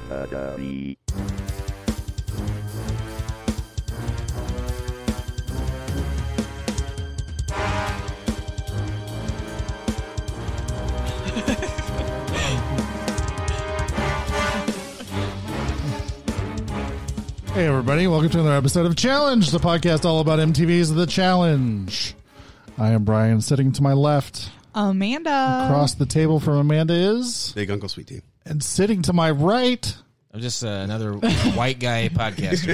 Hey everybody, welcome to another episode of Challenge, the podcast all about MTV's The Challenge. I am Brian. Sitting to my left, Amanda. Across the table from Amanda is Big Uncle Sweet Tea. And sitting to my right, I'm just another white guy podcaster.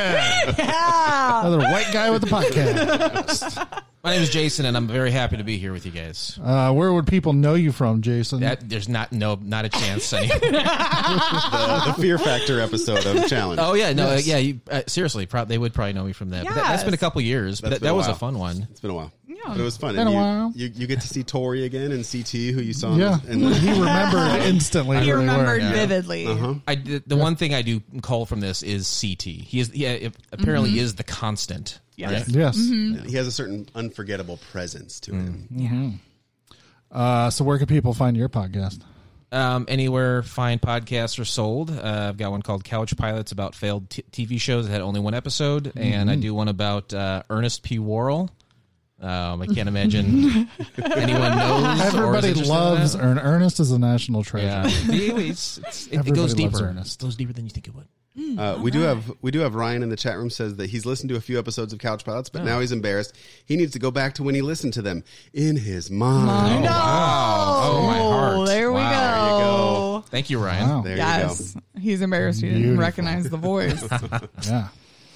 yeah, another white guy with the podcast. My name is Jason, and I'm very happy to be here with you guys. Where would people know you from, Jason? There's not a chance anymore. The Fear Factor episode of Challenge. Oh yeah, no, Yes. yeah. Seriously, they would probably know me from that. But that's been a couple years. But that was a fun one. It's been a while. Yeah. But it was fun. Been a while. You get to see Tori again and CT, who you saw. Yeah, And he remembered instantly. He where they were. remembered Yeah. vividly. The one thing I do call from this is CT. He apparently is the constant. Yes. Right? Yes. He has a certain unforgettable presence to him. So where can people find your podcast? Anywhere fine podcasts are sold. I've got one called Couch Pilots about failed TV shows that had only one episode, and I do one about Ernest P. Worrell. I can't imagine anyone knows. Everybody loves Ernest is a national treasure. Yeah, it goes deeper. Ernest. It goes deeper than you think it would. We do have Ryan in the chat room says that he's listened to a few episodes of Couch Pilots, but now he's embarrassed. He needs to go back to when he listened to them in his mind. No. Oh, my heart. There we Wow. go. There you go. Thank you, Ryan. Wow. There Yes. you He's embarrassed he didn't Beautiful. recognize the voice. Yeah.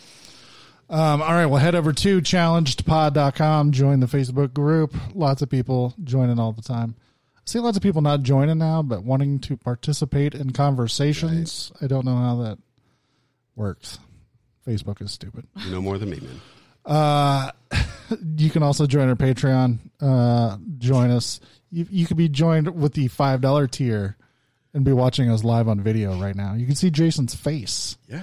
All right, well, head over to challengedpod.com, join the Facebook group. Lots of people joining all the time. I see lots of people not joining now, but wanting to participate in conversations. Right. I don't know how that works. Facebook is stupid. go. You know more than me, man. You can also join our Patreon. Join us. You can be joined with the $5 tier and be watching us live on video right now. You can see Jason's face. Yeah.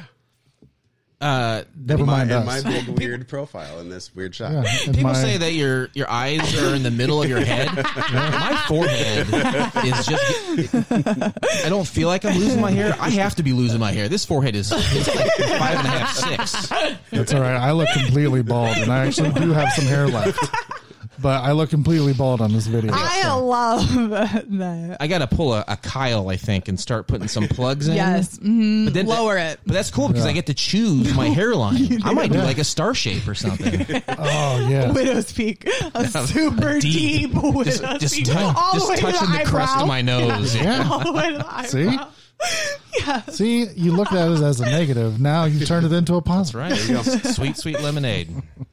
Never mind And us. my weird profile in this weird shot. Yeah, and People my- say that your eyes are in the middle of your head. My forehead is just. I don't feel like I'm losing my hair. I have to be losing my hair. This forehead is like 5.5, 6. That's all right. I look completely bald, and I actually do have some hair left. But I look completely bald on this video. I love that. I got to pull a Kyle, I think, and start putting some plugs in. Yes. Mm-hmm. But then Lower it. But that's cool because I get to choose my hairline. I might do like a star shape or something. Oh, yeah. Widow's peak. A super deep widow's peak. All the way to touching the crust eyebrow. of my nose. Yeah. All the way to the eyebrow. See? Yes. See, you looked at it as a negative. Now you turned it into a positive. That's right. Sweet, sweet lemonade.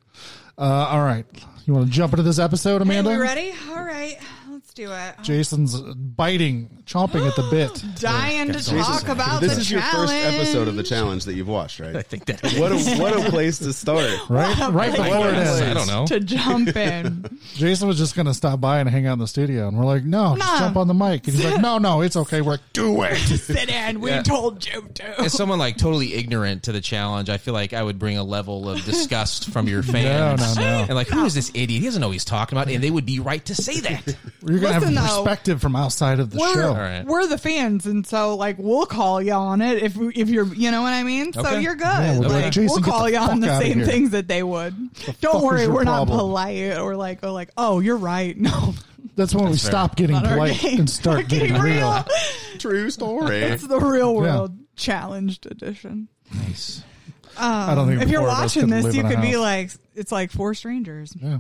All right. You want to jump into this episode, Amanda? Hey, we ready? All right. Let's do it. Jason's biting, chomping at the bit. Dying to talk about This the is your challenge. first episode of the challenge that you've watched, right? I think that. What a place to start. Right before it ends. I don't know. To jump in. Jason was just going to stop by and hang out in the studio. And we're like, no, just No. jump on the mic. And he's like, no, it's okay. We're like, do it. Sit in. We Yeah. told you to. As someone like totally ignorant to the challenge, I feel like I would bring a level of disgust from your fans. No. And like, who is this idiot? He doesn't know what he's talking about. And they would be right to say that. You're going to Listen, have though. perspective from outside of the We're, show. All right. we're the fans, and so like we'll call you on it if you're, you know what I mean. So Okay. you're good. Yeah, we're like, Jason, we'll get call the you on fuck the outta same here. things that they would. fuck Don't is worry, your we're not problem? polite or like, oh, you're right. No, That's when we That's fair. stop getting Not our polite game. and start We're getting real. True story. It's the real world challenged edition. Nice. I don't think If the you're four of us watching could this, live you in a could be house. like, it's like four strangers. Yeah.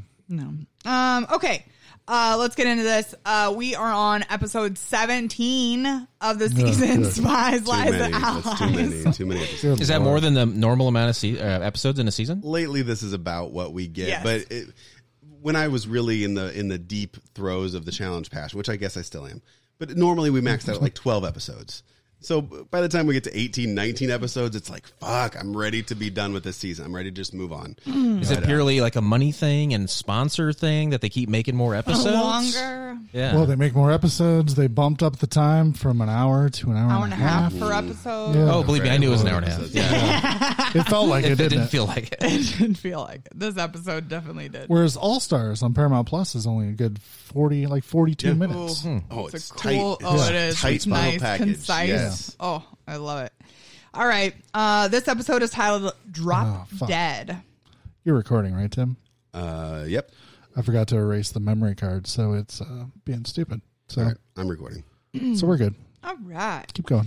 No. Okay. Let's get into this. We are on episode 17 of the season. good. Spies, Lies, and That's Allies. too many episodes. Good Is that Lord. more than the normal amount of episodes in a season? Lately, this is about what we get. Yes. But when I was really in the deep throes of the challenge passion, which I guess I still am, but normally we maxed out at like 12 episodes. So by the time we get to 18, 19 episodes, it's like, fuck, I'm ready to be done with this season. I'm ready to just move on. Is it purely like a money thing and sponsor thing that they keep making more episodes? Longer. Yeah. Well, they make more episodes. They bumped up the time from an hour to an hour Hour and a half per episode. Yeah. Oh, believe me, I knew it was an hour and a half. Episodes. Yeah. It felt like it, It didn't didn't it? feel like it. It didn't feel like it. This episode definitely did. Whereas All Stars on Paramount Plus is only a good 42 minutes. Oh, it's a cool. tight. Oh, it is. Tight It's final nice, package. concise. Yes. Oh, I love it. All right. This episode is titled Drop fuck. Dead. You're recording, right, Tim? Yep. I forgot to erase the memory card, so it's being stupid. So, All right, I'm recording. so we're good. All right. Keep going.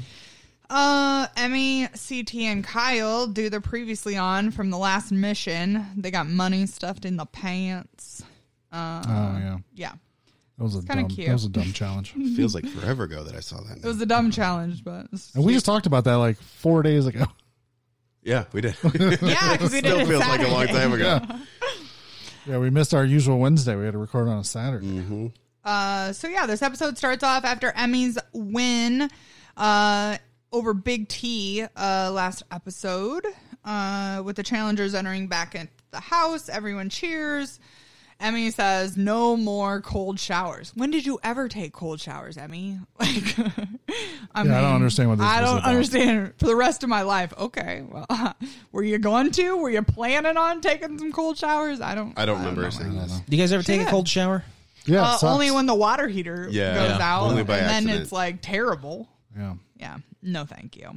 Emmy, CT, and Kyle do the previously on from the last mission. They got money stuffed in the pants. Oh yeah, Yeah. that was a kinda dumb. cute. That was a dumb challenge. Feels like forever ago that I saw that. It was a dumb challenge, but And we just talked about that like 4 days ago. Yeah, we did. yeah, because we did Still it feels like a long Saturday. time ago. Yeah, we missed our usual Wednesday. We had to record on a Saturday. Mm-hmm. So yeah, this episode starts off after Emmy's win over Big T last episode with the challengers entering back into the house. Everyone cheers. Emmy says, no more cold showers. When did you ever take cold showers, Emmy? Like, I don't understand what this I was don't about. understand for the rest of my life. Okay, well, were you going to? Were you planning on taking some cold showers? I don't remember know. saying this. Do you guys ever take a Shit. cold shower? Yeah, it sucks. Only when the water heater Yeah. goes Yeah. out, Only by and then accident. it's like terrible. Yeah. Yeah, no, thank you.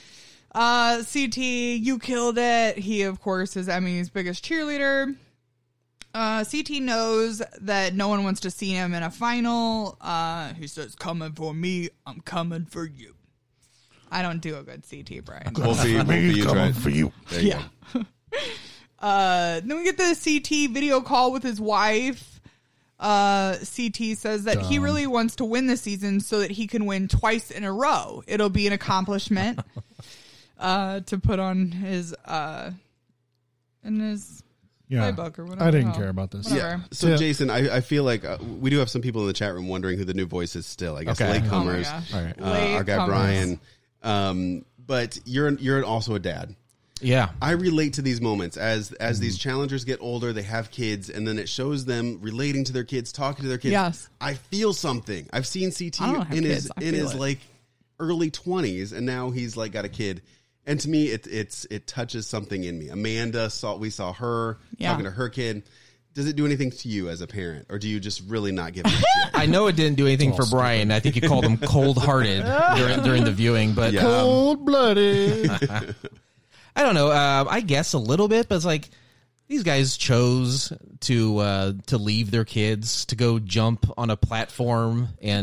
CT, you killed it. He, of course, is Emmy's biggest cheerleader. CT knows that no one wants to see him in a final. He says, "Coming for me, I'm coming for you." I don't do a good CT, Brian. Both of you tried. for you. There you Yeah. go. Then we get the CT video call with his wife. CT says that he really wants to win this season so that he can win twice in a row. It'll be an accomplishment to put on his in his Yeah. playbook or whatever. I didn't Oh, care about this. whatever. Yeah. So, Yeah. Jason, I feel like we do have some people in the chat room wondering who the new voice is still. I guess Okay. latecomers. Oh my gosh. All right. Our guy Latecomers. Brian. But you're also a dad. Yeah. I relate to these moments as these challengers get older, they have kids, and then it shows them relating to their kids, talking to their kids. Yes. I feel something. I've seen CT I don't have in kids. his I in feel his it. like early 20s, and now he's like got a kid. And to me, it touches something in me. Amanda we saw her Yeah. talking to her kid. Does it do anything to you as a parent, or do you just really not give a shit? I know it didn't do anything for Brian. I think you called him cold-hearted during the viewing, but Yeah. Cold blooded. I don't know. I guess a little bit, but it's like these guys chose to leave their kids to go jump on a platform and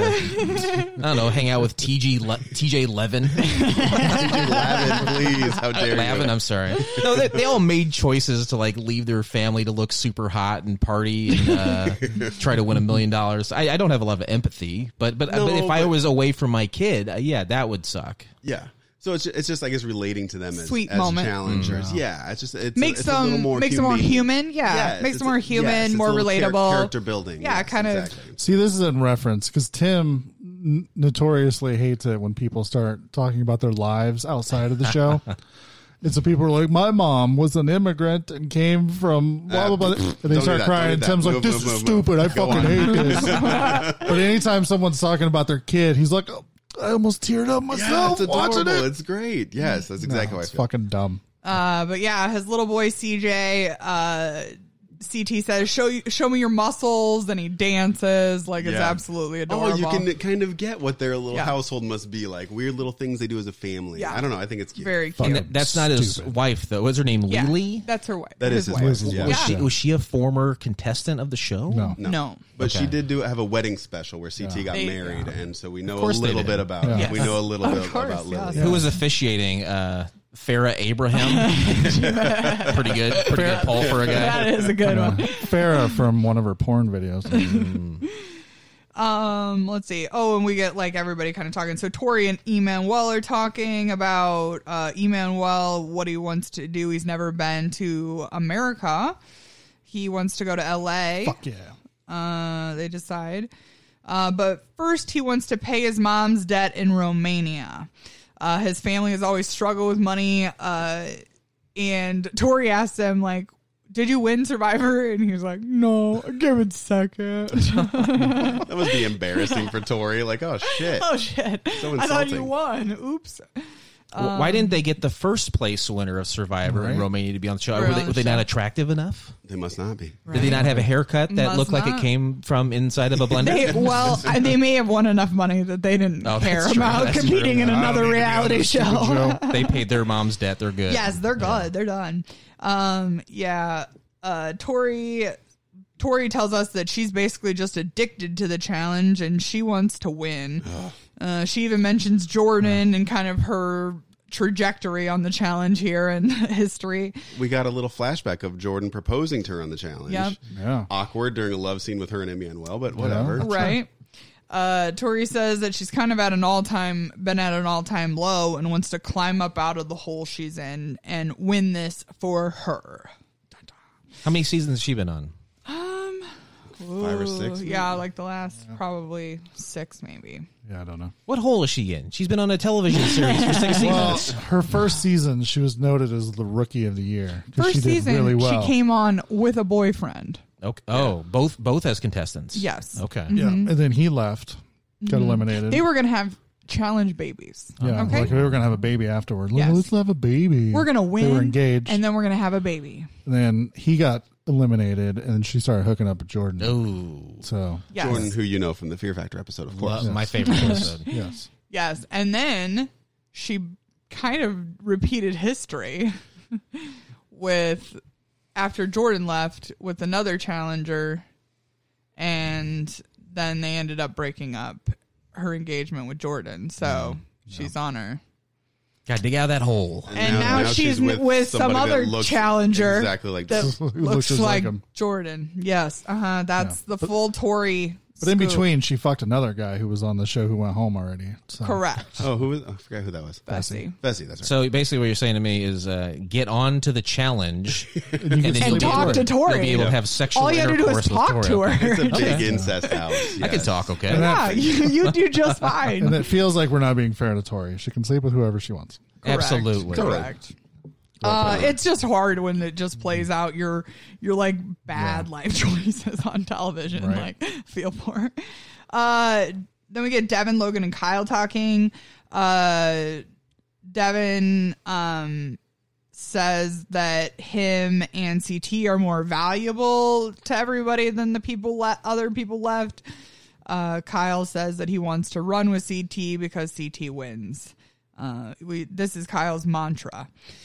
I don't know, hang out with TJ Levin. TJ Lavin, please, how dare Lavin, you? I'm sorry. No, they all made choices to like leave their family to look super hot and party and try to win $1 million. I don't have a lot of empathy, but if I was away from my kid, yeah, that would suck. Yeah. So it's just I guess relating to them as, Sweet as moment. challengers. Yeah, it's Makes it's a little them more makes them more human. Yeah, it's- makes them more it's- human, yes, it's more a little relatable. character building. Yeah, Yes, kind of. exactly. See, this is in reference because Tim notoriously hates it when people start talking about their lives outside of the show. And so people are like, my mom was an immigrant and came from blah, blah, blah. And they don't start do that, crying. don't And do Tim's that. like, Move, this move, is move, stupid. I Go fucking on. hate this. But anytime someone's talking about their kid, he's like, oh, I almost teared up Yeah, myself it's watching adorable. it. It's great. Yes, that's exactly how I It's feel. fucking dumb. But yeah, his little boy CJ, CT says, show me your muscles, and he dances like it's Yeah. absolutely Oh, adorable. you can kind of get what their little Yeah. household must be like. Weird little things they do as a family. Yeah. I don't know. I think it's cute. Very Fucking cute. That's not his stupid. wife though. What's her name? Yeah, Lily? that's her wife. That is his wife. wife. Was- Yeah. was she- Was she a former contestant of the show? No. No. But she Okay. did have a wedding special where CT got They- married, and so we know a course they little did. bit about. Yeah. We know a little bit course, about Lily. yes. Who was officiating? Farrah Abraham. Pretty good poll for a guy. That is a good one. Farrah from one of her porn videos. Let's see. Oh, and we get like everybody kind of talking. So Tori and Emmanuel are talking about Emmanuel, what he wants to do. He's never been to America. He wants to go to LA. Fuck yeah. They decide. But first he wants to pay his mom's debt in Romania. His family has always struggled with money. And Tori asked him, like, did you win Survivor? And he was like, no, give it a second. That must be embarrassing for Tori. Like, oh shit. Oh, shit. So I thought you insulting. won. Oops. Why didn't they get the first place winner of Survivor in Romania to be on the show? Were they not attractive enough? They must not be. Did they not have a haircut that Must looked like it not. came from inside of a blender? They may have won enough money that they didn't Oh, care that's true. About That's competing true. in another reality show. They paid their mom's debt. They're good. Yes, they're good. They're done. Tori tells us that she's basically just addicted to the challenge and she wants to win. She even mentions Jordan and kind of her trajectory on the challenge here and history. We got a little flashback of Jordan proposing to her on the challenge. Yep. Yeah. Awkward during a love scene with her and Emmanuel, but whatever. Right. Tori says that she's kind of been at an all-time low and wants to climb up out of the hole she's in and win this for her. How many seasons has she been on? 5 or 6. Yeah, like the last probably 6 maybe. Yeah, I don't know. What hole is she in? She's been on a television series for 6 Well, seasons. her first season, she was noted as the rookie of the year. 'Cause First she did season, really well. she came on with a boyfriend. Okay. Oh, both as contestants. Yes. Okay. Yeah, and then he left, got eliminated. They were going to have challenge babies. yeah, Okay. like they were gonna have a baby afterward. Yes. Let's have a baby. We're going to win. They were engaged, And then we're going to have a baby. and then he got eliminated, and then she started hooking up with Jordan. Oh, So Yes. Jordan, who you know from the Fear Factor episode, of course. my favorite episode. yes, Yes. And then she kind of repeated history with after Jordan left with another challenger, and then they ended up breaking up her engagement with Jordan. So she's on her. Got to dig out of that hole. And now she's with some somebody that other looks challenger exactly like that this. Who looks looks just like like him. Jordan. Yes. That's the full Tory. but in scoop. between, she fucked another guy who was on the show who went home already. So. Correct. Oh, who was? I forgot who that was. Bessie. Bessie, that's right. So basically, what you're saying to me is get on to the challenge, and then sleep you'll with be talk able to Tori. You'll be able to have sexual All you have to do is intercourse with talk Tori. to her. It's a big incest house. I can yes. talk, okay? Yeah, you do just And fine. it feels like we're not being fair to Tori. She can sleep with whoever she wants. Absolutely. Correct. It's just hard when it just plays out your like bad life choices on television. Right. Like feel for. Then we get Devin, Logan, and Kyle talking. Devin says that him and CT are more valuable to everybody than the people other people left. Kyle says that he wants to run with CT because CT wins. This is Kyle's mantra.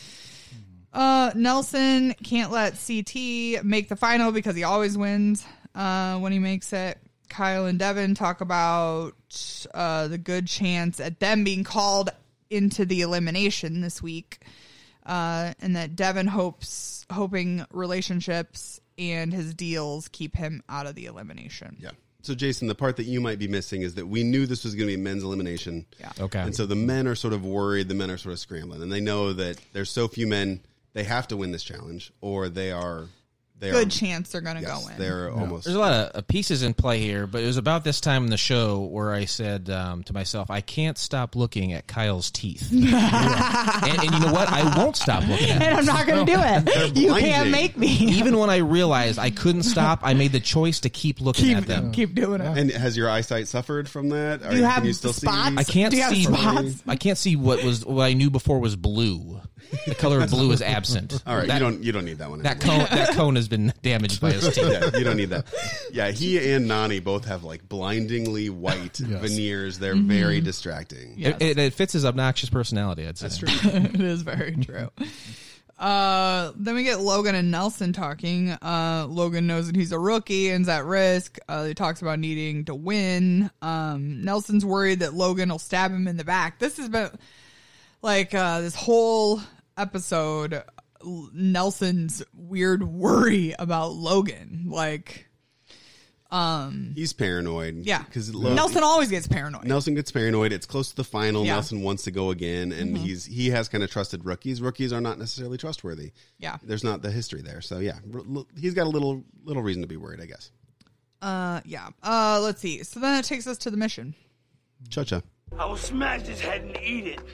Nelson can't let CT make the final because he always wins when he makes it. Kyle and Devin talk about the good chance at them being called into the elimination this week, and that Devin hoping relationships and his deals keep him out of the elimination. Yeah. So, Jason, the part that you might be missing is that we knew this was going to be men's elimination. Yeah. Okay. And so the men are sort of worried. The men are sort of scrambling. And they know that there's so few men, they have to win this challenge, or they are... Good chance they're going to Yes, go in. they're almost... There's a lot of pieces in play here, but it was about this time in the show where I said to myself, I can't stop looking at Kyle's teeth. and you know what? I won't stop looking at And them. I'm not going to do it. You blinding. can't make me. Even when I realized I couldn't stop, I made the choice to keep looking at them. Keep doing it. And has your eyesight suffered from that? Do you have can you still spots? see? I can't Do you have see. spots? I can't see what I knew before was blue. The color of blue is absent. All right, That, you don't need that one that anymore. cone. That cone has been damaged by his teeth. Yeah, you don't need that. Yeah, he and Nani both have like blindingly white veneers. They're very distracting. Yes. It fits his obnoxious personality. I'd say. That's true. It is very true. Then we get Logan and Nelson talking. Logan knows that he's a rookie and's at risk. He talks about needing to win. Nelson's worried that Logan will stab him in the back. This has been like this whole episode, Nelson's weird worry about Logan. Like, He's paranoid. yeah. because Nelson always gets paranoid. Nelson gets paranoid. It's close to the final. Yeah. Nelson wants to go again, and he has kind of trusted rookies. Rookies are not necessarily trustworthy. Yeah. There's not the history there. So yeah, he's got a little reason to be worried, I guess. Yeah. Let's see. So then it takes us to the mission. Cha-cha. I will smash his head and eat it.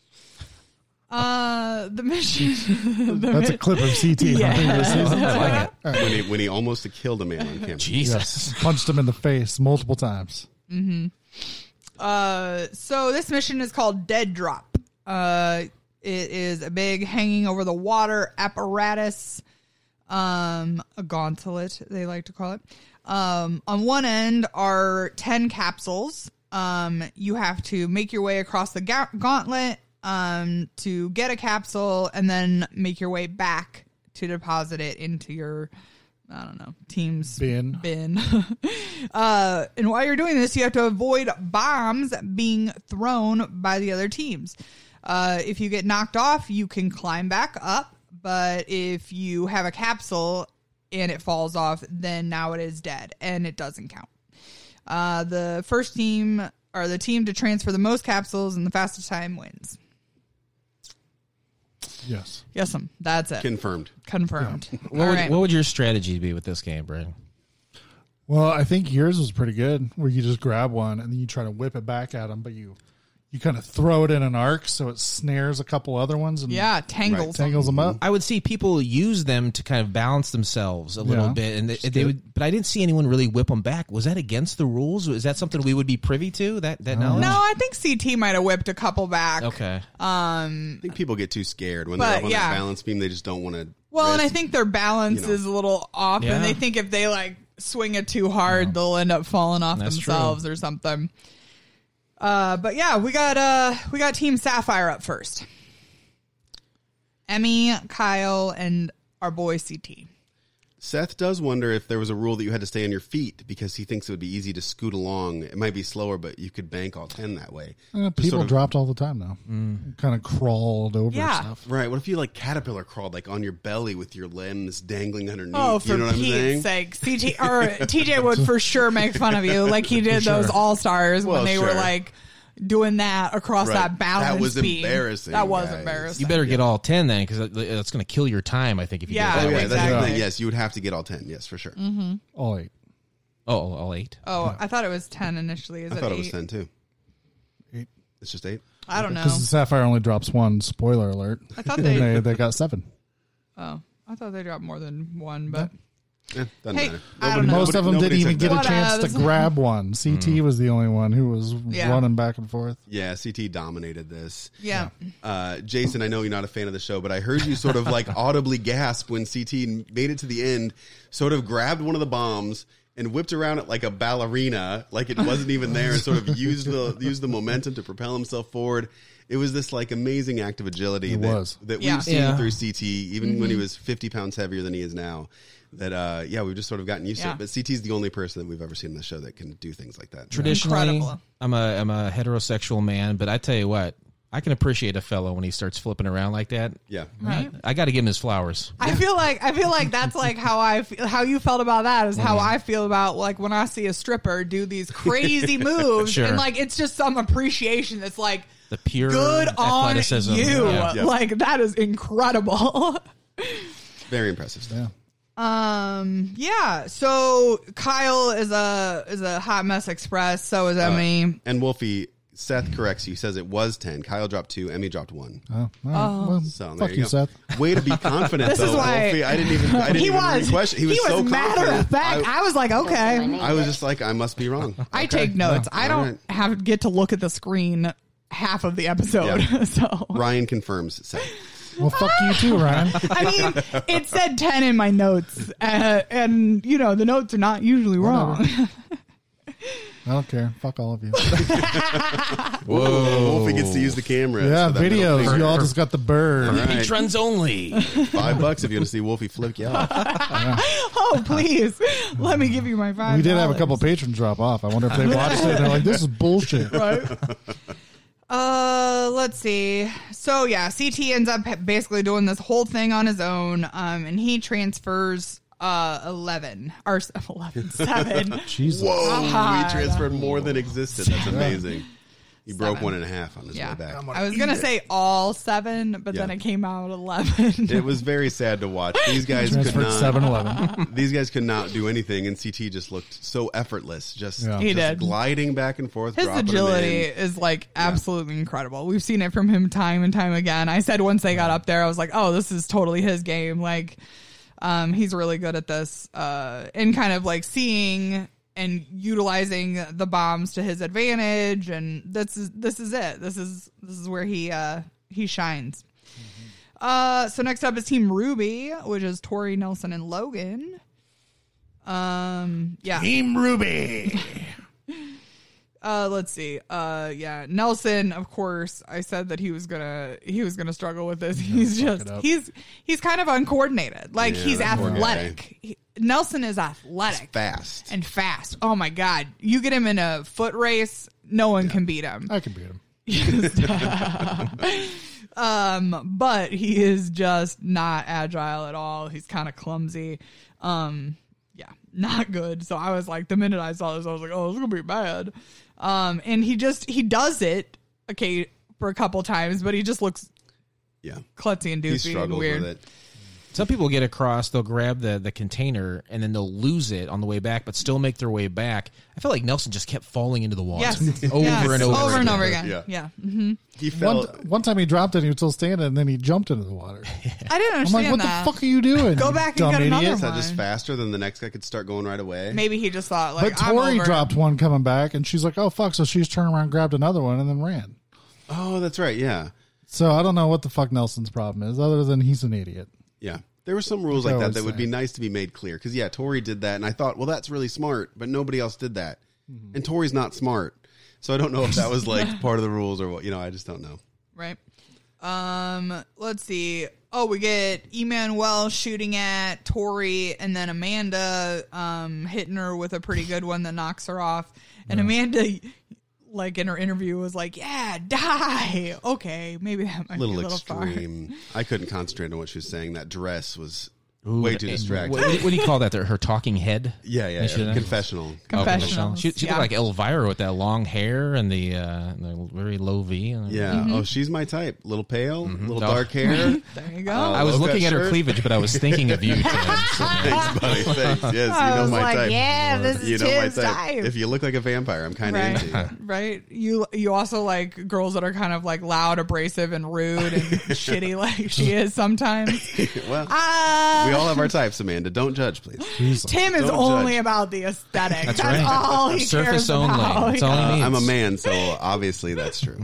The mission. That's a clip of CT. Yeah. I think this is- I like it. When he almost killed a man on camera. Jesus. Yes, punched him in the face multiple times. So this mission is called Dead Drop. It is a big hanging over the water apparatus, a gauntlet, they like to call it. On one end are 10 capsules. You have to make your way across the gauntlet to get a capsule and then make your way back to deposit it into your, I don't know, team's bin. And while you're doing this, you have to avoid bombs being thrown by the other teams. If you get knocked off, you can climb back up. But if you have a capsule and it falls off, then now it is dead and it doesn't count. The first team or the team to transfer the most capsules in the fastest time wins. Yes. Yes, that's it. Confirmed. What would your strategy be with this game, Brian? Well, I think yours was pretty good, where you just grab one and then you try to whip it back at them, but you kind of throw it in an arc so it snares a couple other ones and tangles them up. I would see people use them to kind of balance themselves a little bit, and they would. But I didn't see anyone really whip them back. Was that against the rules? Is that something we would be privy to? That knowledge? No, I think CT might have whipped a couple back. Okay. I think people get too scared when they're up on that balance beam. They just don't want to. Well, and I think their balance is a little off, and they think if they like swing it too hard, they'll end up falling off themselves or something. But yeah, we got Team Sapphire up first. Emmy, Kyle, and our boy CT. Seth does wonder if there was a rule that you had to stay on your feet because he thinks it would be easy to scoot along. It might be slower, but you could bank all 10 that way. People dropped all the time, though. Kind of crawled over stuff. Right. What if you like caterpillar crawled like on your belly with your limbs dangling underneath? Oh, for you know what Pete's sake. TJ would for sure make fun of you like he did those All-Stars when they were like doing that across that balance That was beam. embarrassing. That was embarrassing. You better get all 10 then, because it's going to kill your time, I think, if you do it that way. That's the thing. Yes, you would have to get all 10. Yes, for sure. Mm-hmm. All 8. Oh, all 8? Oh, I thought it was 10 initially. I thought it was 10 too. 8. It's just 8? I don't know. Because the Sapphire only drops 1, spoiler alert. I thought they got 7. Oh, I thought they dropped more than 1, but... Doesn't matter. I don't know. Most of them didn't even get a chance to grab one. CT was the only one who was running back and forth. Yeah, CT dominated this. Yeah. Jason, I know you're not a fan of the show, but I heard you sort of like audibly gasp when CT made it to the end, sort of grabbed one of the bombs and whipped around it like a ballerina, like it wasn't even there, and sort of used the momentum to propel himself forward. It was this like amazing act of agility that we've seen through CT, even when he was 50 pounds heavier than he is now. That we've just sort of gotten used to it. But CT's the only person that we've ever seen on the show that can do things like that. Traditionally, I'm a heterosexual man, but I tell you what, I can appreciate a fellow when he starts flipping around like that. Yeah, right. I got to give him his flowers. I feel like that's like how you felt about that is how I feel about like when I see a stripper do these crazy moves and like it's just some appreciation that's like the pure good on athleticism. you. Yeah. Like that is incredible. Very impressive stuff. So Kyle is a hot mess express. So is Emmy. And Wolfie, Seth corrects you. Says it was 10. Kyle dropped 2. Emmy dropped 1. Well, so fuck you, Seth. Way to be confident, This though, is why Wolfie. I didn't even question. He was so matter confident. of fact. I was like, okay. I was just like, I must be wrong. I take notes. I don't get to look at the screen half of the episode. Yeah. So Ryan confirms Seth. Well, fuck you too, Ryan. I mean, it said 10 in my notes, and you know the notes are not usually wrong. I don't care. Fuck all of you. Whoa. Wolfie gets to use the camera. Yeah, videos. You all just got the bird. Right. Patrons only. $5 if you want to see Wolfie flip you off. Oh, please. Let me give you my $5. We did have a couple patrons drop off. I wonder if they watched it and they're like, this is bullshit. Right. Let's see. So yeah, CT ends up basically doing this whole thing on his own. And he transfers 7. Jesus. Whoa, he transferred more than existed. That's amazing. He broke 1.5 on his way back. I was gonna say all 7, but then it came out 11. It was very sad to watch. These guys could Transferred not. 7-11. These guys could not do anything, and CT just looked so effortless, just He did. gliding back and forth. His dropping agility them in. is like absolutely incredible. We've seen it from him time and time again. I said once they got up there, I was like, oh, this is totally his game. Like, he's really good at this, and kind of like seeing and utilizing the bombs to his advantage. And this is it. This is where he he shines. So next up is Team Ruby, which is Tori, Nelson, and Logan. Yeah. Team Ruby. Let's see. Yeah, Nelson, of course, I said that he was gonna struggle with this. He's kind of uncoordinated. Like, Yeah, he's that poor athletic. Nelson is athletic. Fast. And fast. Oh my God. You get him in a foot race, no one can beat him. I can beat him. But he is just not agile at all. He's kind of clumsy. Yeah, not good. So I was like, the minute I saw this, I was like, oh, this is gonna be bad. And he does it, okay, for a couple times, but he just looks klutzy and He doofy and struggles weird. with it. Some people get across, they'll grab the container, and then they'll lose it on the way back, but still make their way back. I feel like Nelson just kept falling into the water Yes. over and over and again. over again. Yeah. Yeah. Mm-hmm. He fell. One time he dropped it and he was still standing, and then he jumped into the water. I didn't I'm understand like, what that. the fuck are you doing? Go you back and dumb get another idiot? Is that one. just faster than the next guy could start going right away? Maybe he just thought, But like, I'm Tori over. dropped one coming back, and she's like, oh, fuck. So she's turned around, grabbed another one, and then ran. Oh, that's right. Yeah. So I don't know what the fuck Nelson's problem is, other than he's an idiot. Yeah. There were some rules Like I like that was that would be saying. nice to be made clear. Because, yeah, Tori did that, and I thought, well, that's really smart, but nobody else did that. And Tori's not smart. So I don't know if that was, like, part of the rules or what. You know, I just don't know. Right. Let's see. Oh, we get Emmanuel shooting at Tori, and then Amanda hitting her with a pretty good one that knocks her off. And Amanda, like, in her interview was like, yeah, die. Okay, maybe that might be a Little little extreme. I couldn't concentrate on what she was saying. That dress was Ooh, way too distracting. What do you call that? Her talking head? Yeah. She- Confessional. Confessional. She Yeah. looked like Elvira with that long hair and the very low V. Yeah. Oh, she's my type. Little pale, little Oh. dark hair. There you go. I was low-cut looking at her shirt. cleavage, but I was thinking of you, Tim. Thanks, buddy. Thanks. Yes, I you know was my like, type. yeah, this You is know my Tim's type. type. If you look like a vampire, I'm kind of Right, into you. right. You also like girls that are kind of like loud, abrasive, and rude and shitty, like she is sometimes. Well, we all have our types, Amanda. Don't judge, please. Tim is Don't only judge. about the aesthetic. That's right. all he Surface cares only. about. That's all he needs. I'm a man, so obviously that's true.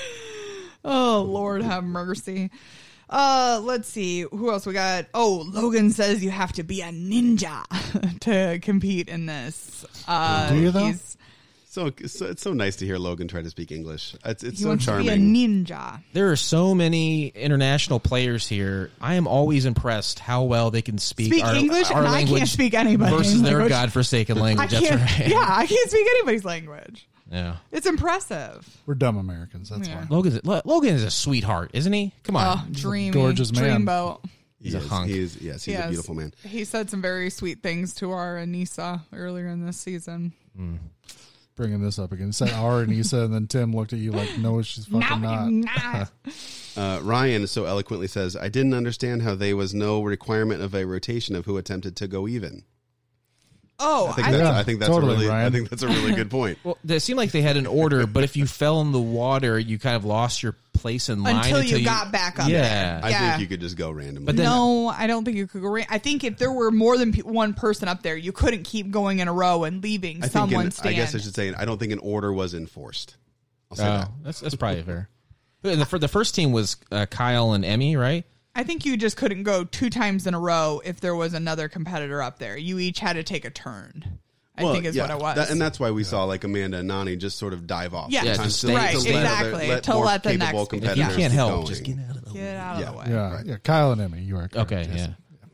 Oh, Lord have mercy. Let's see. Who else we got? Oh, Logan says you have to be a ninja to compete in this. Do you, though? So it's so nice to hear Logan try to speak English. It's He so wants to be a charming. ninja. There are so many international players here. I am always impressed how well they can speak Speak our, English, our and I language can't speak anybody's versus their language. godforsaken I language. That's can't. right. Yeah, I can't speak anybody's language. Yeah. It's impressive. We're dumb Americans. That's Yeah. why. Logan is a sweetheart, isn't he? Come on. Oh, dreamy, gorgeous man. dreamboat. He's a hunk. He's a beautiful man. He said some very sweet things to our Anissa earlier in this season. Bringing this up again. He said our and Issa, and then Tim looked at you like, no, she's fucking not. Ryan so eloquently says, "I didn't understand how there was no requirement of a rotation of who attempted to go even." Oh, I think I that's, Yeah, I think that's totally, a really, I Ryan. think that's a really good point. Well, it seemed like they had an order, but if you fell in the water, you kind of lost your place in line until you got back up. Yeah. I Yeah. think you could just go randomly. But then- No, I don't think you could go. I think if there were more than one person up there, you couldn't keep going in a row and leaving I think someone stand. I guess I should say I don't think an order was enforced. I'll say that. That's probably fair. The first team was Kyle and Emmy, right? I think you just couldn't go 2 times in a row if there was another competitor up there. You each had to take a turn. I think is what it was. and that's why we saw like Amanda and Nani just sort of dive off. Yeah. Yeah, sometimes just to stay- let right, other- exactly. To more let the capable next- If competitors you Yeah. keep can't help, going. just get out of the way. Get out of Yeah. the way. Yeah, Right. yeah. Kyle and Emmy, you are correct. Okay, yes.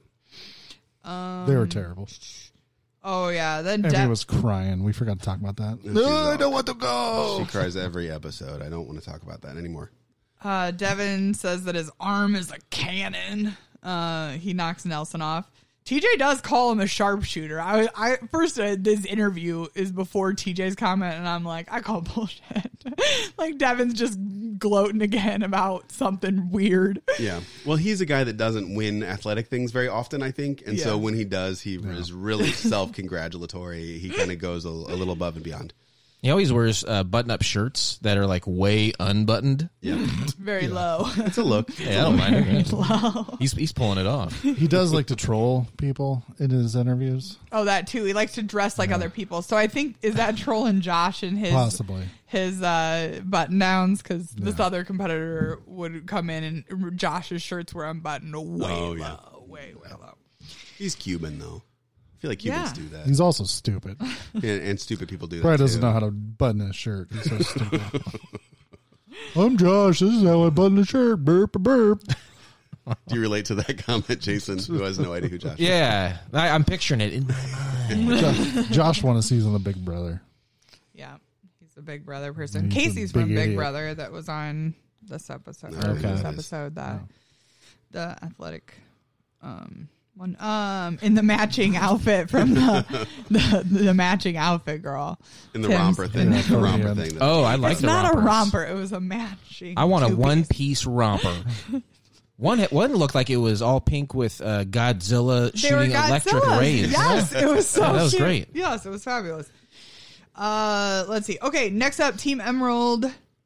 yeah. They were terrible. Oh yeah, then Emmy was crying. We forgot to talk about that. she's I don't want to go. She cries every episode. I don't want to talk about that anymore. Devin says that his arm is a cannon. He knocks Nelson off. TJ does call him a sharpshooter. I first this interview is before TJ's comment, and I'm like, I call bullshit. Like Devin's just gloating again about something weird. Yeah. Well, he's a guy that doesn't win athletic things very often, I think. And so Yeah. when he does, he is really self-congratulatory. He kind of goes a little above and beyond. He always wears button-up shirts that are like way unbuttoned. Yeah, Very low. it's a look. Yeah, I don't mind it. He's pulling it off. He does like to troll people in his interviews. Oh, that too. He likes to dress like other people. So I think, is that trolling Josh and his Possibly. his button downs? Because this other competitor would come in and Josh's shirts were unbuttoned way low, way low. He's Cuban though. I feel like Cubans do that, He's also stupid. and stupid people do that. Probably doesn't too. know how to button his shirt. He's so stupid. I'm Josh. This is how I button a shirt. Burp, burp. Do you relate to that comment, Jason, who has no idea who Josh is? Yeah, I'm picturing it in my mind. Josh won a season of Big Brother. Yeah, he's a Big Brother person. He's a Casey's big from Big idiot. Brother that was on this episode. Okay. This Nice. episode that the athletic one in the matching outfit from the matching outfit girl In the Tim's- romper thing. Yeah, The romper yeah. thing. Oh, I like It's the not rompers. a romper. It was a matching. I want a two-piece. one-piece romper. One looked like it was all pink with Godzilla They were shooting electric Godzillas. rays. Yes, it was so Yeah, that was cute. great. Yes, it was fabulous. Let's see. Okay, next up, Team Emerald.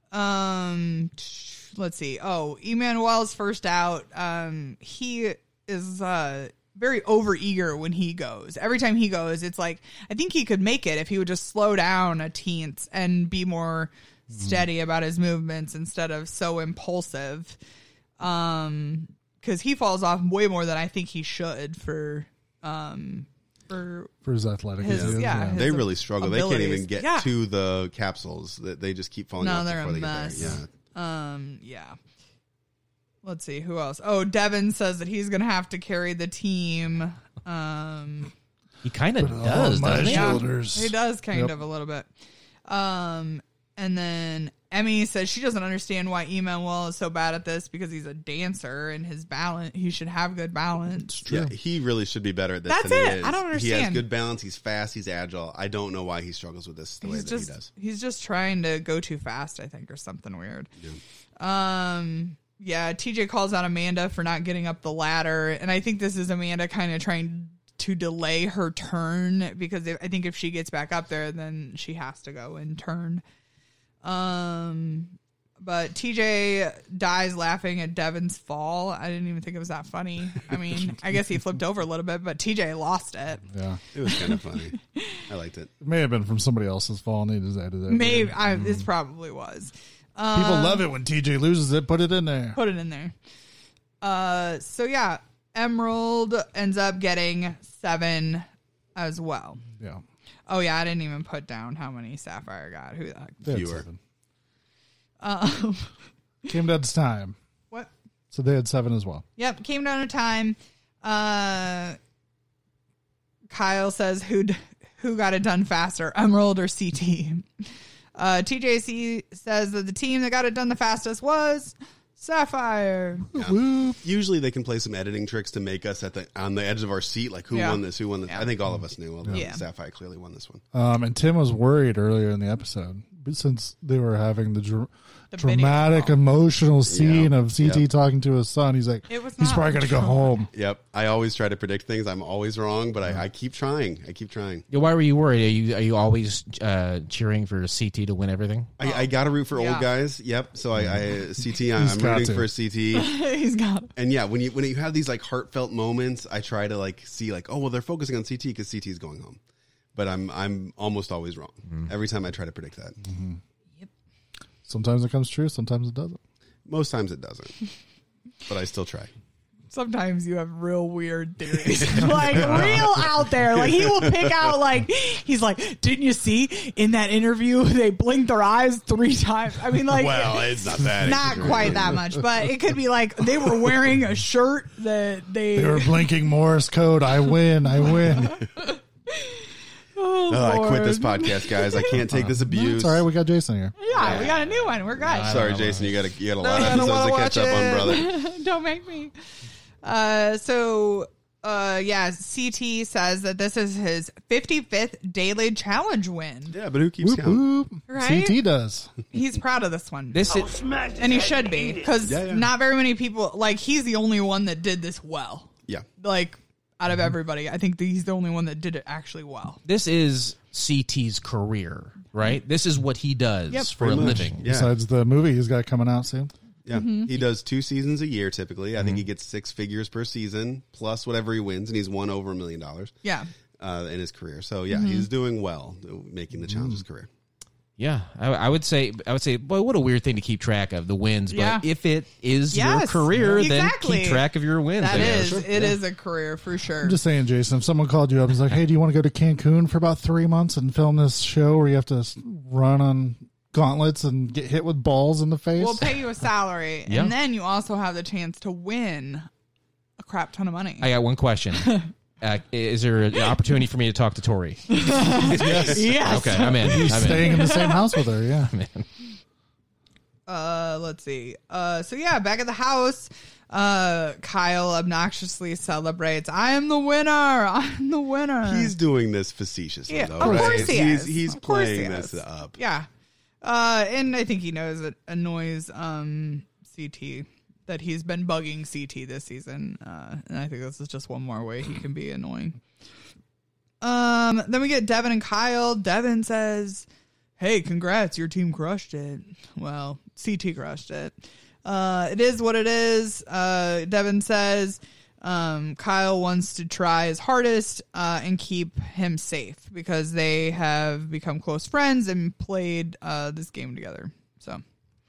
Let's see. Oh, Emmanuel's first out. He is very overeager when he goes. Every time he goes, it's like, I think he could make it if he would just slow down a teens and be more steady about his movements instead of so impulsive. Because he falls off way more than I think he should for For his athletic His- issues. yeah, his- They really struggle. They can't even abilities. get Yeah. to the capsules. They just keep falling No, off they're before a they mess. get there. Yeah. Let's see who else. Oh, Devin says that he's gonna have to carry the team. He kind of does, my doesn't he? shoulders. He does kind Yep. of a little bit. And then Emmy says she doesn't understand why Emmanuel is so bad at this because he's a dancer and his balance. He should have good balance. Yeah, he really should be better at this. That's than it. He is. I don't He has understand. good balance. He's fast. He's agile. I don't know why he struggles with this the way He's that just he does. he's just trying to go too fast, I think, or something weird. Yeah, TJ calls out Amanda for not getting up the ladder, and I think this is Amanda kind of trying to delay her turn because I think if she gets back up there, then she has to go and turn. But TJ dies laughing at Devin's fall. I didn't even think it was that funny. I mean, I guess he flipped over a little bit, but TJ lost it. Yeah. It was kind of funny. I liked it. It may have been from somebody else's fall and they just added it. Maybe this probably was. People love it when TJ loses it. Put it in there. Put it in there. So yeah, Emerald ends up getting 7 as well. Yeah. Oh yeah, I didn't even put down how many Sapphire got. Who the heck? They had Fewer. 7. Came down to time. What? So they had 7 as well. Yep, came down to time. Kyle says who got it done faster, Emerald or CT? TJC says that the team that got it done the fastest was Sapphire. Whoop. Usually they can play some editing tricks to make us on the edge of our seat, like who Yeah. won this, who won this. Yeah. I think all of us knew. Well, Yeah. Sapphire clearly won this one. And Tim was worried earlier in the episode, but since they were having the The dramatic, video. emotional scene Yeah. of CT Yep. talking to his son, he's like, It was he's not probably going to go dramatic. home. Yep. I always try to predict things. I'm always wrong, but I keep trying. I keep trying. Yeah, why were you worried? Are you always cheering for CT to win everything? I got to root for Yeah. old guys. Yep. So I CT. I'm He's got rooting to. for CT. He's got it. And yeah, when you have these like heartfelt moments, I try to like see like, oh well, they're focusing on CT because CT is going home, but I'm almost always wrong every time I try to predict that. Sometimes it comes true, sometimes it doesn't. Most times it doesn't, but I still try. Sometimes you have real weird theories, like real out there. Like he will pick out, like he's like, "Didn't you see in that interview they blinked their eyes 3 times?" I mean, like, it's not that. not quite that much, but it could be like they were wearing a shirt that They were blinking Morse code. I win. I win. Oh, I quit Lord. this podcast, guys. I can't take this abuse. It's all right. We got Jason here. Yeah, we got a new one. We're good. Sorry, Jason. You got a lot of I don't episodes wanna to catch watch up on, it. brother. Don't make me. Yeah, CT says that this is his 55th daily challenge win. Yeah, but who keeps Whoop, count? whoop. Right? CT does. He's proud of this one. This I'll is, smash his And he head should and be, eat it. because Yeah, yeah. not very many people, like, he's the only one that did this well. Yeah, Like, out of everybody, I think he's the only one that did it actually well. this is CT's career. right? This is what he does Yep. for a Pretty much. living. Yeah. Besides the movie he's got coming out soon. Yeah, he does 2 seasons a year typically. I think Mm-hmm. he gets 6 figures per season plus whatever he wins, and he's won over $1 million Yeah. in his career. So yeah, he's doing well, making the challenges career. Yeah, I would say, boy, what a weird thing to keep track of, the wins. But Yeah. if it is your Yes, career, exactly. then keep track of your wins. That I is. guess. It is a career for sure. I'm just saying, Jason, if someone called you up and was like, hey, do you want to go to Cancun for about 3 months and film this show where you have to run on gauntlets and get hit with balls in the face? We'll pay you a salary, Yeah. and then you also have the chance to win a crap ton of money. I got one question. Is there an opportunity for me to talk to Tori? Yes. Okay, I'm in. I'm in. Staying in the same house with her, yeah. Let's see. So yeah, back at the house, Kyle obnoxiously celebrates. I am the winner. I'm the winner. He's doing this facetiously, Yeah, though, of right? course he is. He's Of course playing he this is. up. Yeah. And I think he knows it annoys CT that he's been bugging CT this season. And I think this is just one more way he can be annoying. Then we get Devin and Kyle. Devin says, hey, congrats, your team crushed it. Well, CT crushed it. It is what it is. Devin says Kyle wants to try his hardest and keep him safe because they have become close friends and played this game together. So,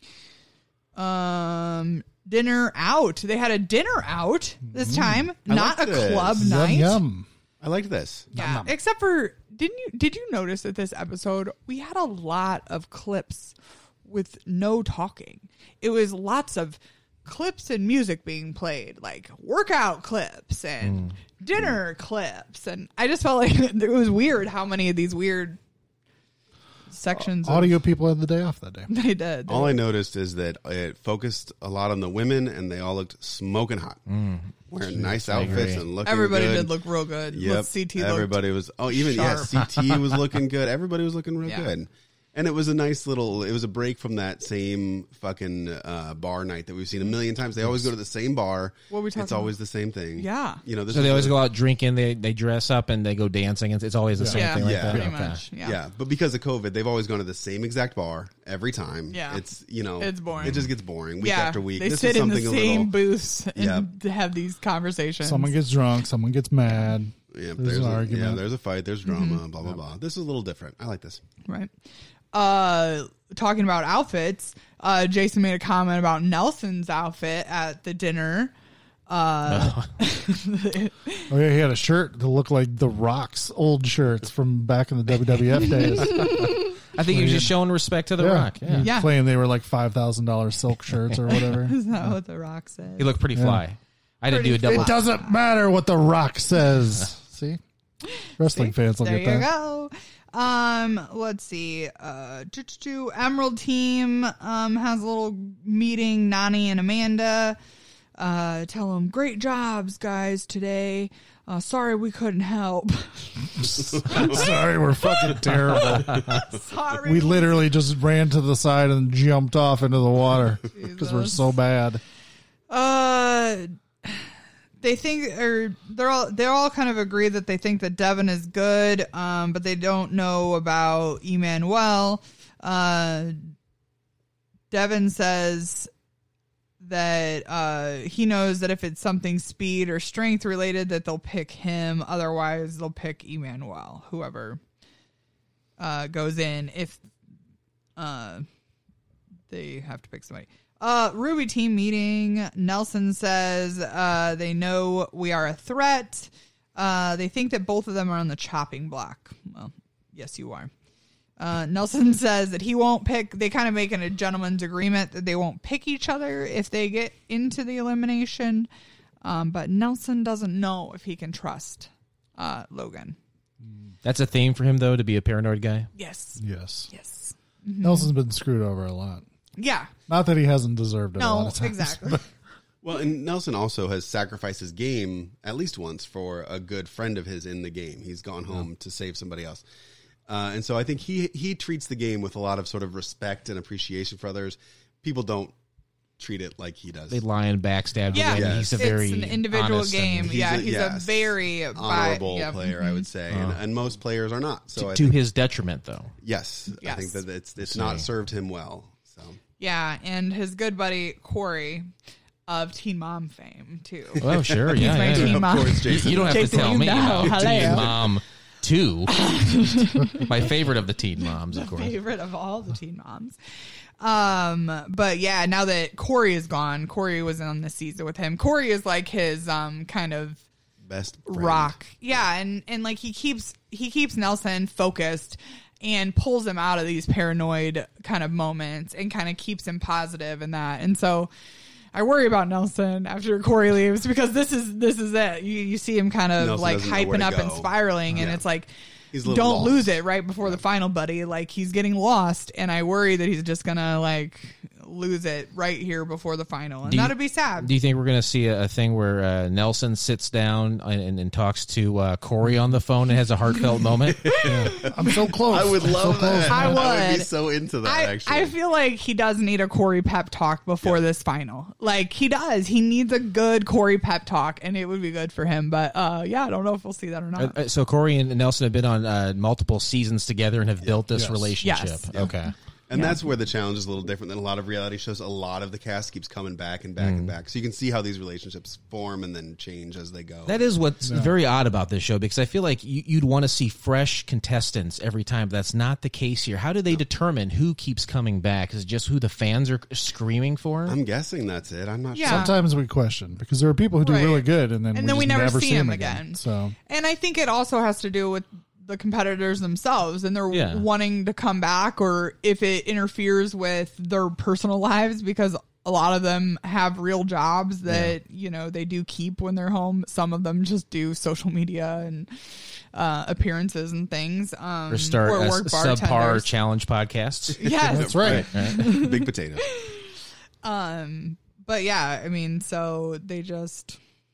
dinner out. They had a dinner out this time, I not a like this. club Yum, night. yum. I liked this. Yeah, except for did you notice that this episode we had a lot of clips with no talking. It was lots of clips and music being played, like workout clips and dinner clips, and I just felt like it was weird how many of these weird sections of- Audio people had the day off that day. they did. All I noticed is that it focused a lot on the women, and they all looked smoking hot, wearing nice outfits agree. and looking Everybody good. did look real good. Yep, CT everybody was. Oh, even sharp. CT was looking good. Everybody was looking real Yeah. good, and it was a nice little. It was a break from that same fucking bar night that we've seen a million times. They always go to the same bar. What are we talking It's always the same thing. Yeah. you know. This So is they always the- go out drinking. They dress up and they go dancing. It's always the same Yeah, thing like Yeah. that. pretty Okay. much. Yeah. Yeah, but because of COVID, they've always gone to the same exact bar every time. Yeah. It's It's boring. It just gets boring week Yeah, after week. they This sit is in the something same a little. booths and Yep. have these conversations. Someone gets drunk, someone gets mad. Yeah, There's an argument. Yeah, there's a fight. There's drama. Mm-hmm. Blah blah blah. This is a little different. I like this. Right. Talking about outfits, Jason made a comment about Nelson's outfit at the dinner. Oh yeah, he had a shirt that looked like The Rock's old shirts from back in the WWF days. I think he was just showing respect to The Rock. Yeah. He Yeah. claimed they were like $5,000 silk shirts or whatever. Is that what The Rock said? He looked pretty fly. I didn't do a Pretty double. It doesn't matter what The Rock says. See, wrestling fans will There get you that. go. Let's see. Emerald team has a little meeting. Nani and Amanda tell them, great jobs, guys, today. Sorry we couldn't help. Sorry, we're fucking terrible. Sorry. We literally just ran to the side and jumped off into the water because we're so bad. They think, or they all kind of agree that they think that Devin is good, but they don't know about Emmanuel. Devin says that he knows that if it's something speed or strength related, that they'll pick him. Otherwise, they'll pick Emmanuel, whoever goes in. If they have to pick somebody. Ruby team meeting. Nelson says they know we are a threat. They think that both of them are on the chopping block. Well, yes, you are. Nelson says that he won't pick. They kind of make a gentleman's agreement that they won't pick each other if they get into the elimination. But Nelson doesn't know if he can trust Logan. That's a theme for him, though, to be a paranoid guy. Yes. Yes. Yes. Nelson's been screwed over a lot. Yeah. Not that he hasn't deserved it a lot No, of times. exactly. Well, and Nelson also has sacrificed his game at least once for a good friend of his in the game. He's gone home to save somebody else. And so I think he treats the game with a lot of sort of respect and appreciation for others. People don't treat it like he does. They lie and backstab. Yeah, him. He's a very it's an individual honest game. and- He's a very honorable player, I would say, and most players are not. So I to think, his detriment, though. yes, I Yes. think that it's not served him well. So Yeah, and his good buddy Corey of Teen Mom fame too. Oh, sure. He's Yeah, my yeah. Teen of Mom. course, Jason. You don't have Jason, to tell you me know. about Hello. Teen Mom 2. My favorite of the Teen Moms, of course. Favorite of all the Teen Moms. But yeah, now that Corey is gone, Corey was on the season with him. Corey is like his kind of best friend. rock. Yeah, and like he keeps Nelson focused and pulls him out of these paranoid kind of moments and kind of keeps him positive in that. And so I worry about Nelson after Corey leaves because this is it. You see him kind of Nelson like doesn't know where hyping to up and go. spiraling, and Yeah. it's like, He's a little don't lost. lose it right before the final, buddy. Like he's getting lost, and I worry that he's just gonna like lose it right here before the final, and Do you- that'd be sad. Do you think we're going to see a thing where Nelson sits down and talks to Corey on the phone and has a heartfelt moment? I'm so close. I would I'm so love close. that. I would be would. so into that. Actually, I feel like he does need a Corey pep talk before this final. Like he does. He needs a good Corey pep talk, and it would be good for him. But yeah, I don't know if we'll see that or not. So Corey and Nelson have been on multiple seasons together and have built this Yes. relationship. Yes. Okay. And that's where the challenge is a little different than a lot of reality shows. A lot of the cast keeps coming back and back and back. So you can see how these relationships form and then change as they go. That is what's very odd about this show, because I feel like you'd want to see fresh contestants every time, but that's not the case here. How do they determine who keeps coming back? Is it just who the fans are screaming for? I'm guessing that's it. I'm not Yeah. sure. Sometimes we question because there are people who do Right. really good, and then And we then just we never see them him again. So And I think it also has to do with the competitors themselves and they're Yeah. wanting to come back, or if it interferes with their personal lives, because a lot of them have real jobs that they do keep when they're home. Some of them just do social media and appearances and things, or start or a work subpar bartenders. challenge podcasts? Yes. that's right. Big potato. But yeah, I mean, so they just,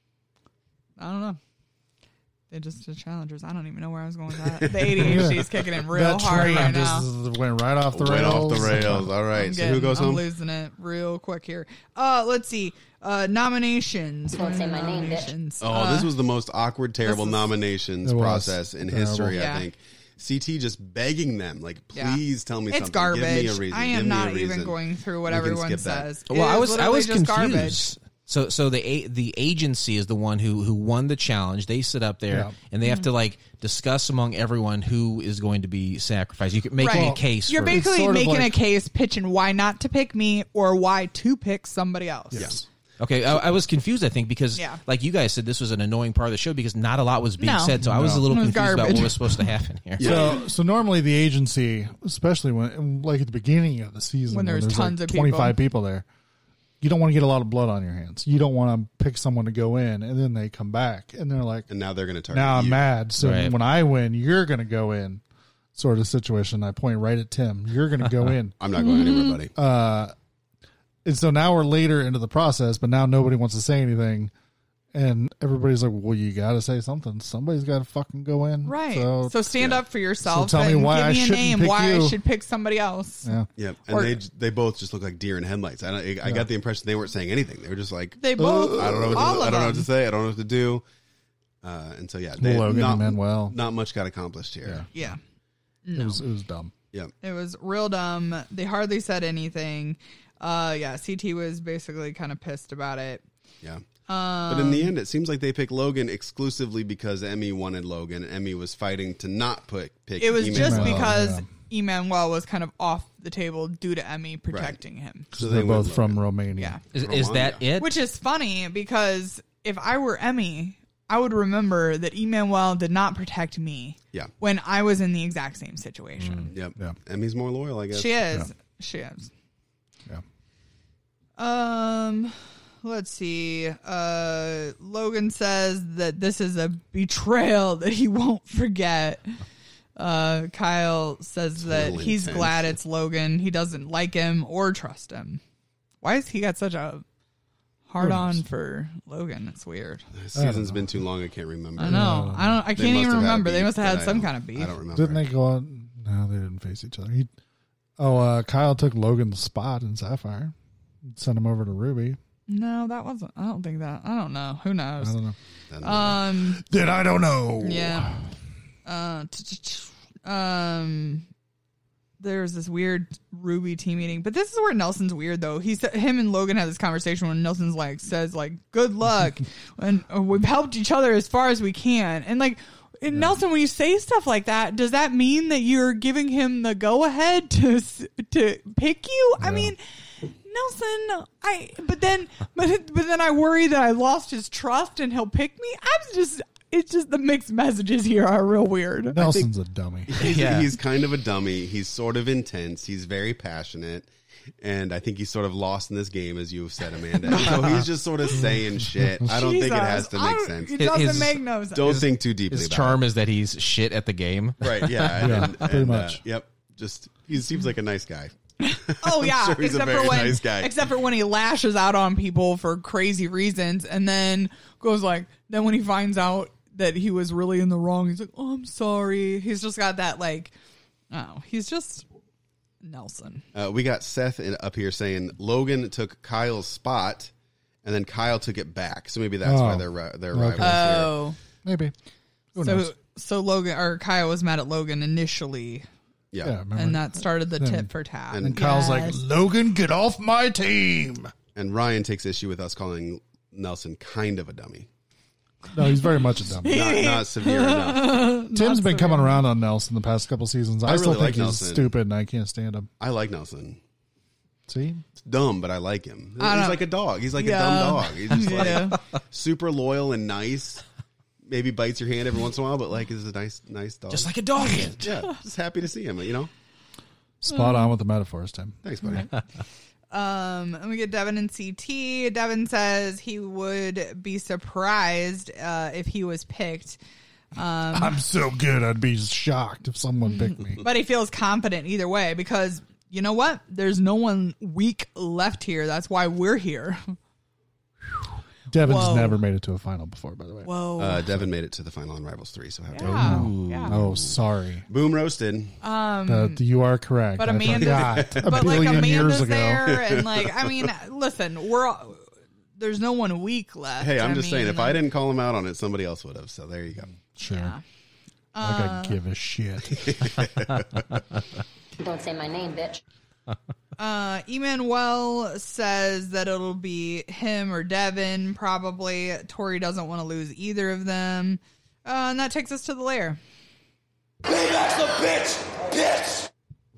I don't know. They just the challengers. I don't even know where I was going with that. The ADHD is kicking in real that hard train right now. just went right off the Went rails. off the rails. All right. So who goes I'm home? losing it real quick here. Let's see. Nominations. Won't say my name, bitch. Nominations. Oh, this was the most awkward, terrible this is- nominations It was process in terrible. history, Yeah. I think. CT just begging them, like, Yeah. please tell me It's something. garbage. Give me a reason. I Give am me not a reason. even going through what We can everyone skip that. says. Well, It I is was literally just confused. garbage. So the agency is the one who won the challenge. They sit up there Yeah. and they have to like discuss among everyone who is going to be sacrificed. You can make Right. a case. You're for basically sort of making like- a case, pitching why not to pick me or why to pick somebody else. Yes. Okay, I was confused. I think because, Yeah. like you guys said, this was an annoying part of the show because not a lot was being No. said. So I was a little It was confused about garbage. what was supposed to happen here. So normally the agency, especially when like at the beginning of the season, When there's tons like of 25 people there, you don't want to get a lot of blood on your hands. You don't want to pick someone to go in and then they come back and they're like, And now they're going to target now I'm you. mad. So Right. when I win, you're going to go in. Sort of situation. I point right at Tim. You're going to go in. I'm not going anywhere, buddy. And so now we're later into the process, but now nobody wants to say anything. And everybody's like, well, you got to say something. Somebody's got to fucking go in. Right. So, So stand up for yourself. So tell me and why give I me a shouldn't name. pick Why I you. should pick somebody else. yeah. Yeah, and Or- they both just look like deer in headlights. I got the impression they weren't saying anything. They were just like, They both. I don't know. all I of don't know what to them. say. I don't know what to do. And so yeah, they, Logan not, and Manuel. not much got accomplished here. Yeah. It was dumb. Yeah. It was real dumb. They hardly said anything. Yeah, CT was basically kind of pissed about it. Yeah. But in the end, it seems like they picked Logan exclusively because Emmy wanted Logan. And Emmy was fighting to not pick. It was just Emmanuel. because Emmanuel was kind of off the table due to Emmy protecting him. So They're they both went from Logan. Romania. Yeah. Is that it? Which is funny because if I were Emmy, I would remember that Emmanuel did not protect me Yeah. when I was in the exact same situation. Yep. Yeah. Emmy's more loyal, I guess. She is. She is. Yeah. Let's see. Logan says that this is a betrayal that he won't forget. Kyle says that little he's intense. glad it's Logan. He doesn't like him or trust him. Why has he got such a hard on for Logan? It's weird. The season's been too long. I can't remember. I know. I They can't must even have had a remember. They beef, must have but had I some don't- kind of beef. I don't remember. Didn't they go on? No, they didn't face each other. Kyle took Logan's spot in Sapphire. Send him over to Ruby. No, that wasn't. I don't think that. I don't know. Who knows? I don't know. Then I don't know. Yeah. There's this weird Ruby team meeting, but this is where Nelson's weird though. Him and Logan have this conversation when Nelson's like says like good luck and we've helped each other as far as we can, and like Nelson, when you say stuff like that, does that mean that you're giving him the go ahead to pick you? I mean, Nelson, but then I worry that I lost his trust and he'll pick me. It's just the mixed messages here are real weird. Nelson's a dummy. He's kind of a dummy. He's sort of intense. He's very passionate. And I think he's sort of lost in this game, as you've said, Amanda. So he's just sort of saying shit. I don't think it has to make sense. It doesn't make no sense. Don't think too deeply His about charm is that he's shit at the game. Right, yeah. Yeah, pretty much. Yep. Just, he seems like a nice guy. Oh yeah, sure he's a very nice guy. Except for when he lashes out on people for crazy reasons, and then goes like, then when he finds out that he was really in the wrong, he's like, "Oh, I'm sorry." He's just got that like, oh, he's just Nelson. We got Seth up here saying Logan took Kyle's spot, and then Kyle took it back. So maybe that's why they're rivals Oh, Maybe. Who knows? so Logan or Kyle was mad at Logan initially, here. Yeah, Yeah. remember? and that started the tit for tat. and And Kyle's like, Yes. Logan, get off my team. And Ryan takes issue with us calling Nelson kind of a dummy. No, he's very much a dummy. Not severe enough. Tim's been coming around on Nelson the past couple seasons. I still really like think he's Nelson. stupid and I can't stand him. I like Nelson. See? It's dumb, but I like him. He's don't- like a dog. He's like Yeah. a dumb dog. He's just Yeah. like super loyal and nice. Maybe bites your hand every once in a while, but like is a nice dog. Just like a dog. yeah, just happy to see him. You know. Spot on with the metaphors, Tim. Thanks, buddy. And we get Devin and CT. Devin says he would be surprised if he was picked, I'm so good, I'd be shocked if someone picked me. but he feels confident either way because you know what? There's no one weak left here. That's why we're here. Devin's Whoa. never made it to a final before, by the way. Whoa. Devin made it to the final on Rivals 3, so happy. Yeah. Oh, sorry. Boom roasted. You are correct. But I Amanda- forgot a But like billion years Amanda's ago. there, and like I mean, listen, there's no one weak left. Hey, I'm I just mean, saying, if I didn't call him out on it, somebody else would have. So there you go. Sure. Yeah. Like I give a shit. Don't say my name, bitch. Emmanuel says that it'll be him or Devin, probably. Tori doesn't want to lose either of them. And that takes us to the lair. Baymax the bitch!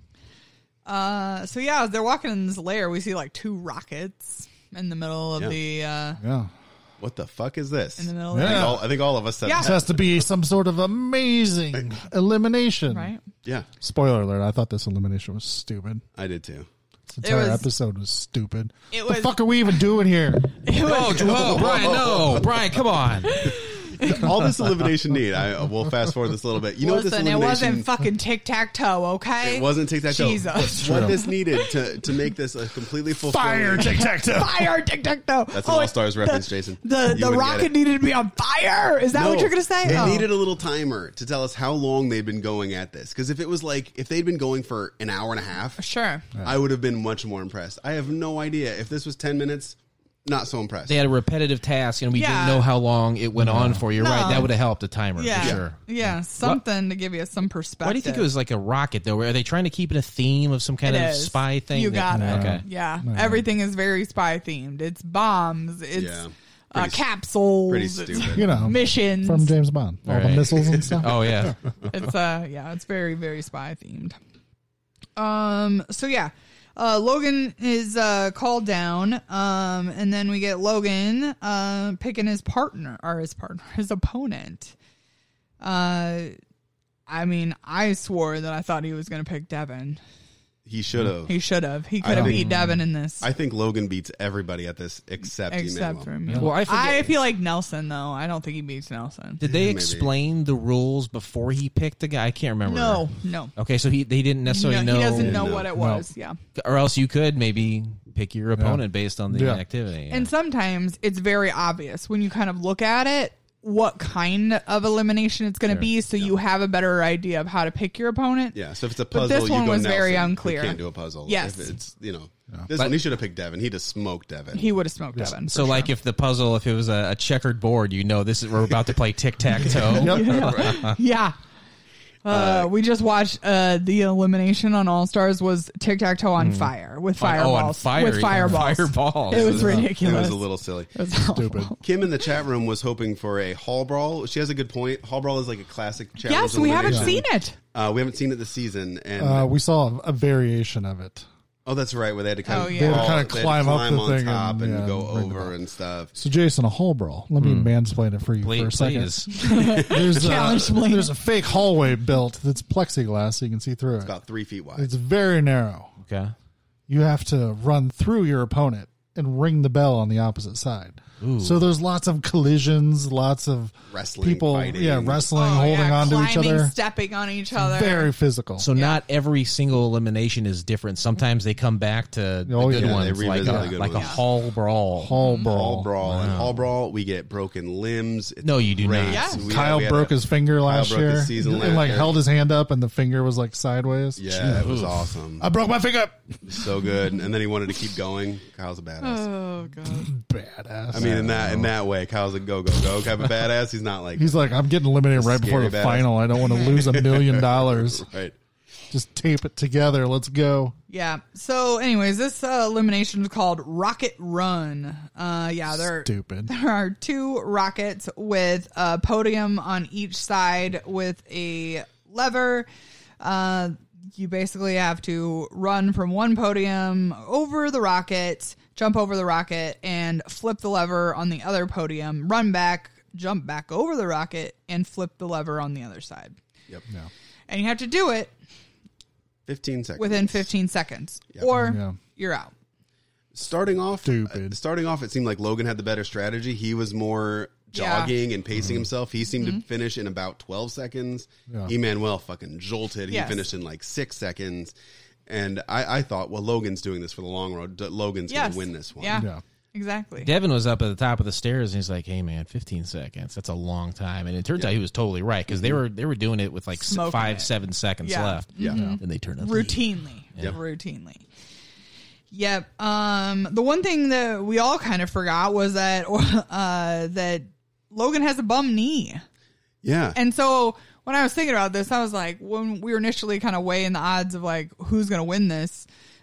So yeah, as they're walking in this lair, we see like two rockets in the middle of Yeah. What the fuck is this? in the middle Yeah. of I think all of us said Yeah. This has to be some sort of amazing elimination. the, right? Yeah, Spoiler alert, I thought this elimination was stupid. I did too. This entire was- episode was stupid. It What was- the fuck are we even doing here? Whoa, Brian, no. Brian, come on. All this elimination need. We'll fast forward this a little bit. You know what this Listen, it elimination? wasn't fucking tic-tac-toe, okay? It wasn't tic-tac-toe. Jesus. What this needed to make this a completely fulfilling. Fire, tic-tac-toe. Fire, tic-tac-toe. That's an All-Stars reference, Jason. You The wouldn't rocket get it. needed to be on fire. Is that what No, you're going to say? It Oh. needed a little timer to tell us how long they'd been going at this. Because if it was like, if they'd been going for an hour and a half, Sure. I would have been much more impressed. I have no idea. If this was 10 minutes, not so impressed. They had a repetitive task, and we Yeah. didn't know how long it went on for. You're No. right. That would have helped a timer Yeah. for sure. Yeah, something to give you some perspective. Why do you think it was like a rocket, though? Are they trying to keep it a theme of some kind It of is. spy thing? You got it. Okay. Yeah. Everything is very spy themed. It's bombs. It's Yeah. Pretty- capsules. pretty it's stupid. You know, missions. from James Bond. All the Right. missiles and stuff. Oh, yeah. It's it's very, very spy themed. So yeah. Logan is called down, and then we get Logan picking his opponent. I mean, I swore that I thought he was going to pick Devin. He should have. He should have. He could have beat Devin in this. I think Logan beats everybody at this except Except Emmanuel. for him. Well, I forget- feel like Nelson, though. I don't think he beats Nelson. Did they Maybe. explain the rules before he picked the guy? I can't remember. No. Okay, so they didn't necessarily No, know. he doesn't know No. what it was. Yeah. Or else you could maybe pick your opponent based on the Yeah. activity. And sometimes it's very obvious when you kind of look at it what kind of elimination it's going to be, so you have a better idea of how to pick your opponent. Yeah, so if it's a But puzzle, this one you go was Nelson. very You unclear. can't do a puzzle. Yes. If it's, This one, he should have picked Devin. He'd have smoked Devin. He would have smoked Devin. So, like, if the puzzle, if it was a checkered board, we're about to play tic-tac-toe. Yeah. We just watched the elimination on All Stars was tic-tac-toe on fire with fireballs. With fireballs. It was ridiculous. It was a little silly. It was Stupid. Kim in the chat room was hoping for a Hall Brawl. She has a good point. Hall Brawl is like a classic challenge. Yes, we haven't seen it. We haven't seen it this season. And We saw a variation of it. oh, that's right. Where they had to kind of, They had to kind of climb up the on thing top and go ring over it up. and stuff. So, Jason, a hall brawl. Let me mansplain it for you for a second. Please. There's a fake hallway built that's plexiglass so you can see through it. About 3 feet wide. It's very narrow. Okay. You have to run through your opponent and ring the bell on the opposite side. So there's lots of collisions, lots of Wrestling, people, fighting. wrestling, holding on to each Climbing, other. stepping on each other. Very physical. So not every single elimination is different. Sometimes they come back to the Oh, good yeah. ones, They revisit the good like a ones. hall brawl. Hall brawl. Hall Brawl. And Hall Brawl, we get broken limbs. It's No, you do great. not. Yeah. Kyle broke his finger last broke year his season and last like year. held his hand up and the finger was like sideways. Yeah, it was awesome. I broke my finger. So good. And then he wanted to keep going. Kyle's a badass. Oh god. Badass. I mean, in that way, Kyle's a go kind of a badass. He's not like He's like, I'm getting eliminated right before the scary badass. final. I don't want to lose $1 million. right. Just tape it together. Let's go. Yeah. So, anyways, this elimination is called Rocket Run. Stupid. There are 2 rockets with a podium on each side with a lever. You basically have to run from one podium over the rocket, jump over the rocket, and flip the lever on the other podium, run back, jump back over the rocket, and flip the lever on the other side. Yep. Yeah. And you have to do it 15 seconds. within 15 seconds, or Yeah. you're out. Starting off, Stupid. it seemed like Logan had the better strategy. He was more jogging and pacing himself. He seemed to finish in about 12 seconds. Yeah. Emmanuel fucking jolted. Yes. He finished in like 6 seconds. And I thought, well, Logan's doing this for the long road. Logan's going Yes. to win this one. Yeah. Yeah. Exactly. Devin was up at the top of the stairs and he's like, "Hey man, 15 seconds. That's a long time." And it turns out he was totally right because they were doing it with like Smoking 5-7 seconds Yeah. left. Yeah. And they turned up the heat. Routinely. Yep. Routinely. Yep. The one thing that we all kind of forgot was that that Logan has a bum knee. Yeah. And so when I was thinking about this, I was like, when we were initially kind of weighing the odds of like who's going to win this,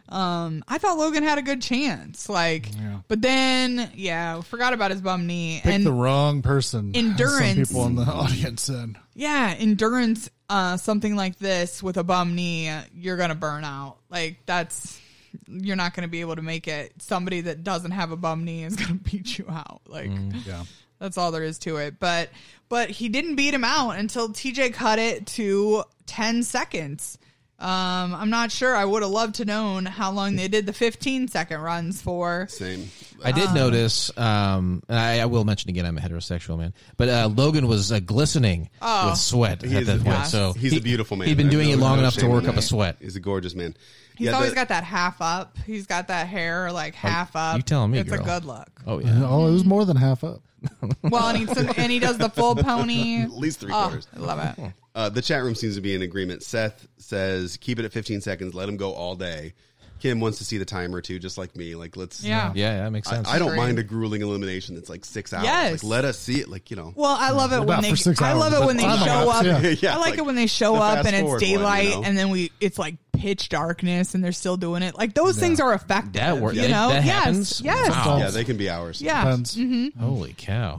I thought Logan had a good chance. Like, but then, forgot about his bum knee. Pick and the wrong person. as endurance. Some people in the audience said. endurance, something like this with a bum knee, you're going to burn out. Like you're not going to be able to make it. Somebody that doesn't have a bum knee is going to beat you out. Like, Yeah. that's all there is to it. But he didn't beat him out until TJ cut it to 10 seconds. I'm not sure. I would have loved to known how long they did the 15-second runs for. Same. I did notice, and I will mention again, I'm a heterosexual man, but Logan was glistening with sweat at that point. So he's a beautiful man. He'd been doing it long No enough to shame in work up that. a sweat. He's a gorgeous man. He's always got that half up. He's got that hair like half up. you telling me, it's girl. a good look. Oh yeah. Oh, it was more than half up. Well, and he does the full pony. at least 3/4. I love it. The chat room seems to be in agreement. Seth says, keep it at 15 seconds. Let him go all day. Kim wants to see the timer too, just like me. Like, let's. Yeah. Yeah, that makes sense. I don't Agreed. mind a grueling elimination that's like 6 hours. Yes. Like, let us see it. Like, Well, I love it when Not they. for 6 I love hours, it when but they time show lapse, up. yeah. Yeah, I like it when they show the up fast and it's forward daylight, one, you know? and then it's like pitch darkness, and they're still doing it. Like those things are effective. That works. You know? That yes. happens? Yes. Wow. Yeah, they can be hours. Yeah. Depends. Holy cow.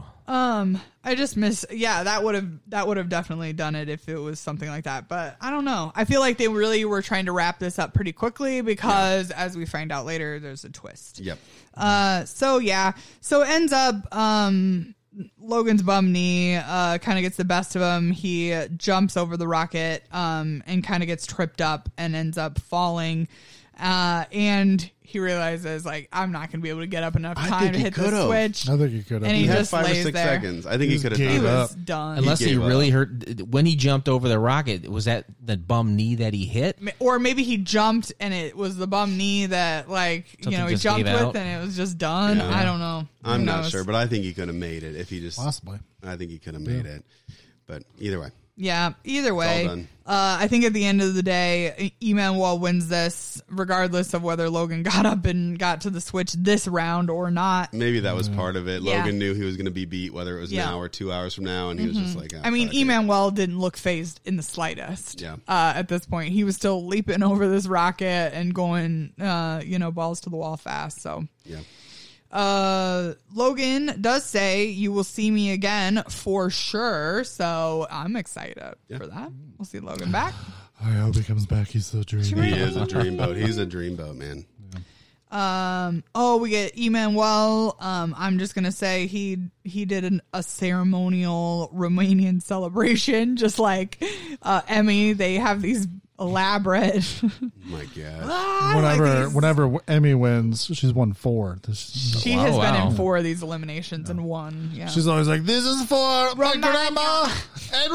I just miss. Yeah, that would have definitely done it if it was something like that. But I don't know. I feel like they really were trying to wrap this up pretty quickly because, as we find out later, there's a twist. Yep. So it ends up Logan's bum knee kind of gets the best of him. He jumps over the rocket and kind of gets tripped up and ends up falling. And he realizes, like, I'm not going to be able to get up enough I time think to he hit the could've. switch. I think he could have. And he He had just 5 or lays 6 there. seconds. I think he could have gave He done up. was done. Unless he gave up. really hurt when he jumped over the rocket. Was that the bum knee that he hit? Or maybe he jumped and it was the bum knee that, like, Something he just jumped gave with out? and it was just done. Yeah. I don't know. I'm Who not knows? sure, but I think he could have made it if he just. Possibly. I think he could have made it. But either way. Yeah, either way, done. I think at the end of the day, Emmanuel wins this, regardless of whether Logan got up and got to the Switch this round or not. Maybe that was part of it. Yeah. Logan knew he was going to be beat, whether it was Yeah. now or 2 hours from now, and he was just like, I mean, fuck it. Emmanuel didn't look phased in the slightest. Yeah. At this point, he was still leaping over this rocket and going, balls to the wall fast. So. Yeah. Logan does say you will see me again for sure, so I'm excited for that. We'll see Logan back. I hope he comes back. He's so dreamy. He is a dreamboat. He's a dreamboat, man. We get Emmanuel. I'm just gonna say he did a ceremonial Romanian celebration, just like Emmy. They have these elaborate. My God. Whenever Emmy wins, she's won 4. She has been in 4 of these eliminations and won. Yeah, She's always like, "This is for my grandma and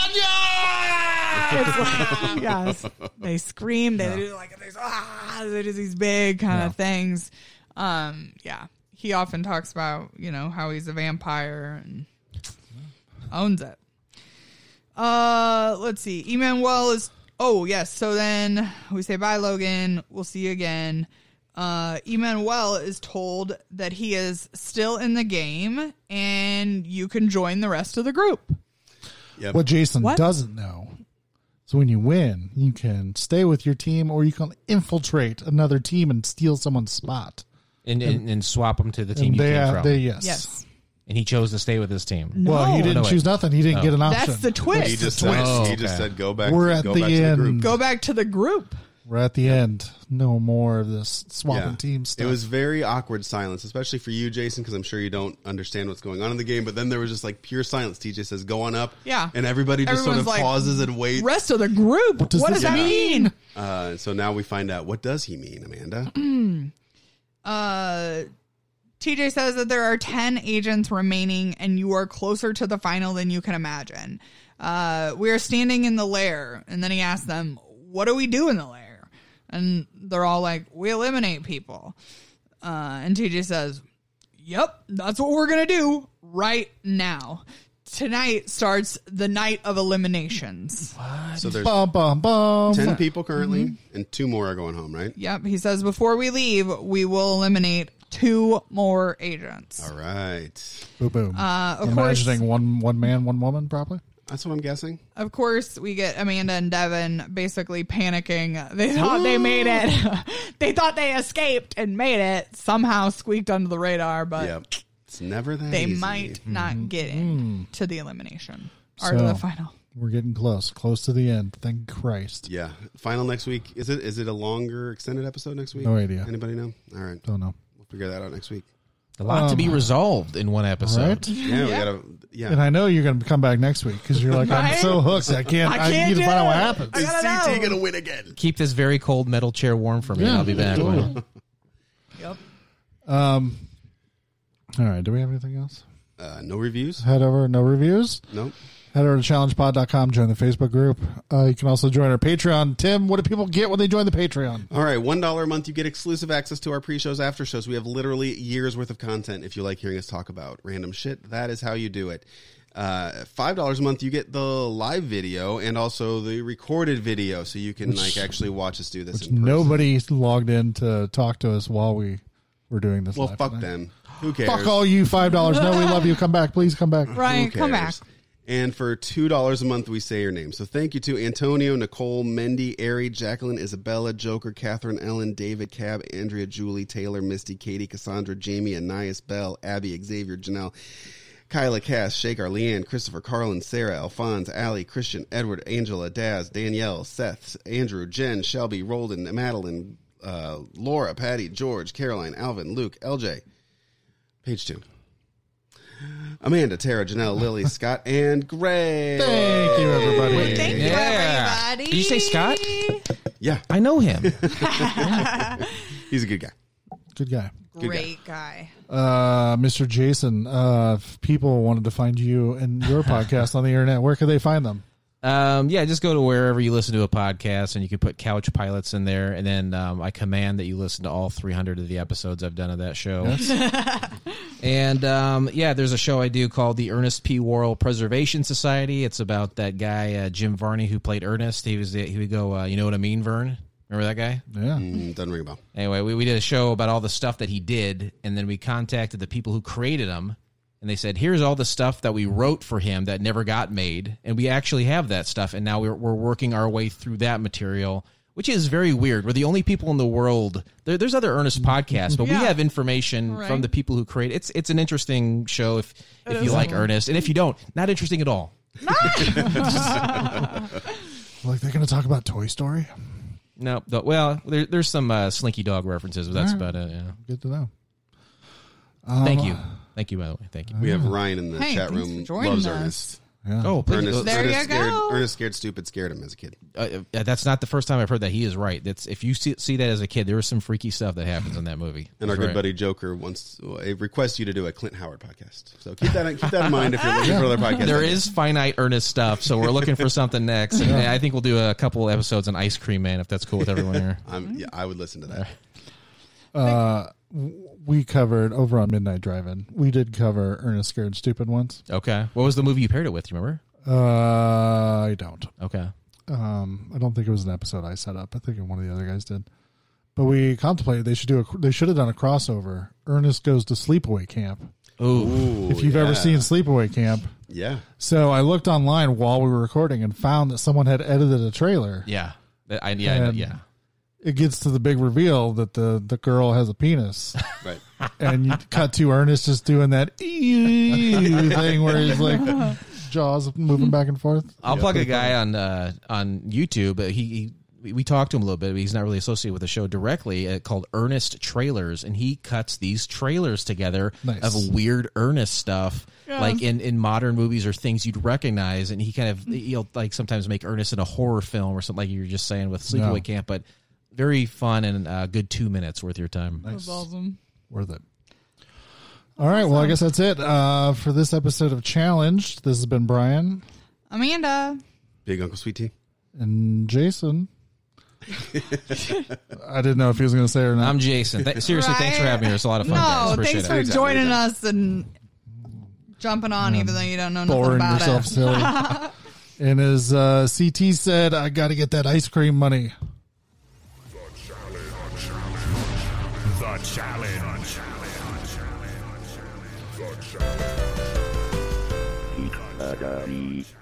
Romagna." yes, they scream. They do like they do these big kind of things. He often talks about how he's a vampire and owns it. Let's see. Emmanuel is. Oh yes. So then we say bye, Logan. We'll see you again. Emmanuel is told that he is still in the game and you can join the rest of the group. Yep. What Jason What? doesn't know is when you win, you can stay with your team or you can infiltrate another team and steal someone's spot. And swap them to the team And you came from. yes. Yes. And he chose to stay with his team. Well, he didn't No, wait. choose nothing. He didn't get an option. That's the twist. He just Twist. said, he Oh, just okay. said, go back. We're at go the back to the group. end. Go back to the group. We're at the end. No more of this swapping team stuff. It was very awkward silence, especially for you, Jason, because I'm sure you don't understand what's going on in the game. But then there was just like pure silence. TJ says, "Go on up." Yeah. and everybody just Everyone's sort of like, pauses and waits. Rest of the group. What does does this that mean? So now we find out, what does he mean, Amanda? TJ says that there are 10 agents remaining and you are closer to the final than you can imagine. We are standing in the lair. And then he asks them, what do we do in the lair? And they're all like, we eliminate people. And TJ says, yep, that's what we're going to do right now. Tonight starts the night of eliminations. So there's Bum, bum, bum. 10 people currently, Mm-hmm. and 2 more are going home, right? Yep. He says before we leave, we will eliminate 2 more agents. All right. Boom, boom. Of Imagining one man, one woman, probably. That's what I'm guessing. Of course, we get Amanda and Devin basically panicking. They thought they made it. They thought they escaped and made it. Somehow squeaked under the radar, but Yeah. It's never that they easy. might not get in to the elimination or to So- the final. We're getting close to the end. Thank Christ. Yeah. Final next week. Is it a longer extended episode next week? No idea. Anybody know? All right. Don't know. We'll figure that out next week. A lot to be resolved in one episode. Right? Yeah, we Yeah. gotta. Yeah. And I know you're going to come back next week because you're like, I'm Right? so hooked. I can't need to do find out what it. happens. I Is gotta CT know. gonna win again? Keep this very cold metal chair warm for me, and I'll be back. Totally. Yep. All right. Do we have anything else? No reviews. Head over. No reviews. Nope. Head over to challengepod.com. Join the Facebook group. You can also join our Patreon. Tim, what do people get when they join the Patreon? All right, $1 a month, you get exclusive access to our pre-shows, after shows. We have literally years worth of content. If you like hearing us talk about random shit, that is how you do it. $5 a month, you get the live video and also the recorded video, so you can actually watch us do this. In person. Nobody logged in to talk to us while we were doing this. Well, live fuck tonight. them. Who cares? Fuck all you $5. No, we love you. Come back, please. Come back. Ryan, Who come back. cares? And for $2 a month, we say your name. So thank you to Antonio, Nicole, Mendy, Ari, Jacqueline, Isabella, Joker, Catherine, Ellen, David, Cab, Andrea, Julie, Taylor, Misty, Katie, Cassandra, Jamie, Anais, Belle, Abby, Xavier, Janelle, Kyla, Cass, Shakar, Leanne, Christopher, Carlin, Sarah, Alphonse, Allie, Christian, Edward, Angela, Daz, Danielle, Seth, Andrew, Jen, Shelby, Roldan, Madeline, Laura, Patty, George, Caroline, Alvin, Luke, LJ. Page 2. Amanda, Tara, Janelle, Lily, Scott, and Greg. Thank you, everybody. Thank you, Yeah. everybody. Did you say Scott? Yeah, I know him. he's a good guy. Good guy. Great guy. Mr. Jason, if people wanted to find you and your podcast on the internet, where could they find them? Yeah, just go to wherever you listen to a podcast, and you can put Couch Pilots in there, and then I command that you listen to all 300 of the episodes I've done of that show. And there's a show I do called the Ernest P. Worrell Preservation Society. It's about that guy Jim Varney who played Ernest. He would go, you know what I mean, Vern? Remember that guy? Yeah. Doesn't ring a bell. Anyway, we did a show about all the stuff that he did, and then we contacted the people who created him, and they said, here's all the stuff that we wrote for him that never got made, and we actually have that stuff, and now we're working our way through that material, which is very weird. We're the only people in the world. There's other Ernest podcasts, but we have information from the people who create it. It's an interesting show if you like Ernest, and if you don't, not interesting at all. Like they're going to talk about Toy Story? No, well, there's some Slinky Dog references, but that's about it. Yeah. Good to know. Thank you, by the way. Thank you. We have Ryan in the Hey, chat thanks room. for joining Loves us. Ernest. Yeah. Oh, Ernest, There Ernest you scared, go. Ernest Scared Stupid scared him as a kid. That's not the first time I've heard that. He is right. If you see that as a kid, there was some freaky stuff that happens in that movie. And our That's good right. buddy Joker requests you to do a Clint Howard podcast. So keep that in mind if you're looking for other podcasts. There is finite Ernest stuff, so we're looking for something next. And I think we'll do a couple episodes on Ice Cream Man if that's cool with everyone here. I would listen to that. We covered over on Midnight Drive-In. We did cover Ernest Scared Stupid once. Okay. What was the movie you paired it with? Do you remember? I don't. Okay. I don't think it was an episode I set up. I think one of the other guys did. But we contemplated they should have done a crossover. Ernest Goes to Sleepaway Camp. Ooh. If you've ever seen Sleepaway Camp. Yeah. So I looked online while we were recording and found that someone had edited a trailer. Yeah. And it gets to the big reveal that the girl has a penis. Right. And you cut to Ernest just doing that thing where he's like jaws moving back and forth. I'll plug a guy on YouTube. We talked to him a little bit, but he's not really associated with the show directly, called Ernest Trailers, and he cuts these trailers together of weird Ernest stuff, like in modern movies or things you'd recognize, and he'll like sometimes make Ernest in a horror film or something like you were just saying with Sleepaway Camp, but very fun and good 2 minutes worth your time. Nice. That's awesome. Worth it. All right, well, I guess that's it for this episode of Challenged. This has been Brian. Amanda. Big Uncle Sweet Tea. And Jason. I didn't know if he was going to say it or not. I'm Jason. Seriously, thanks for having me here. It's a lot of fun, guys. Appreciate Thanks it. for joining us and jumping on, even though you don't know nothing Boring about yourself it. silly. And as CT said, I got to get that ice cream money. The challenge. The challenge.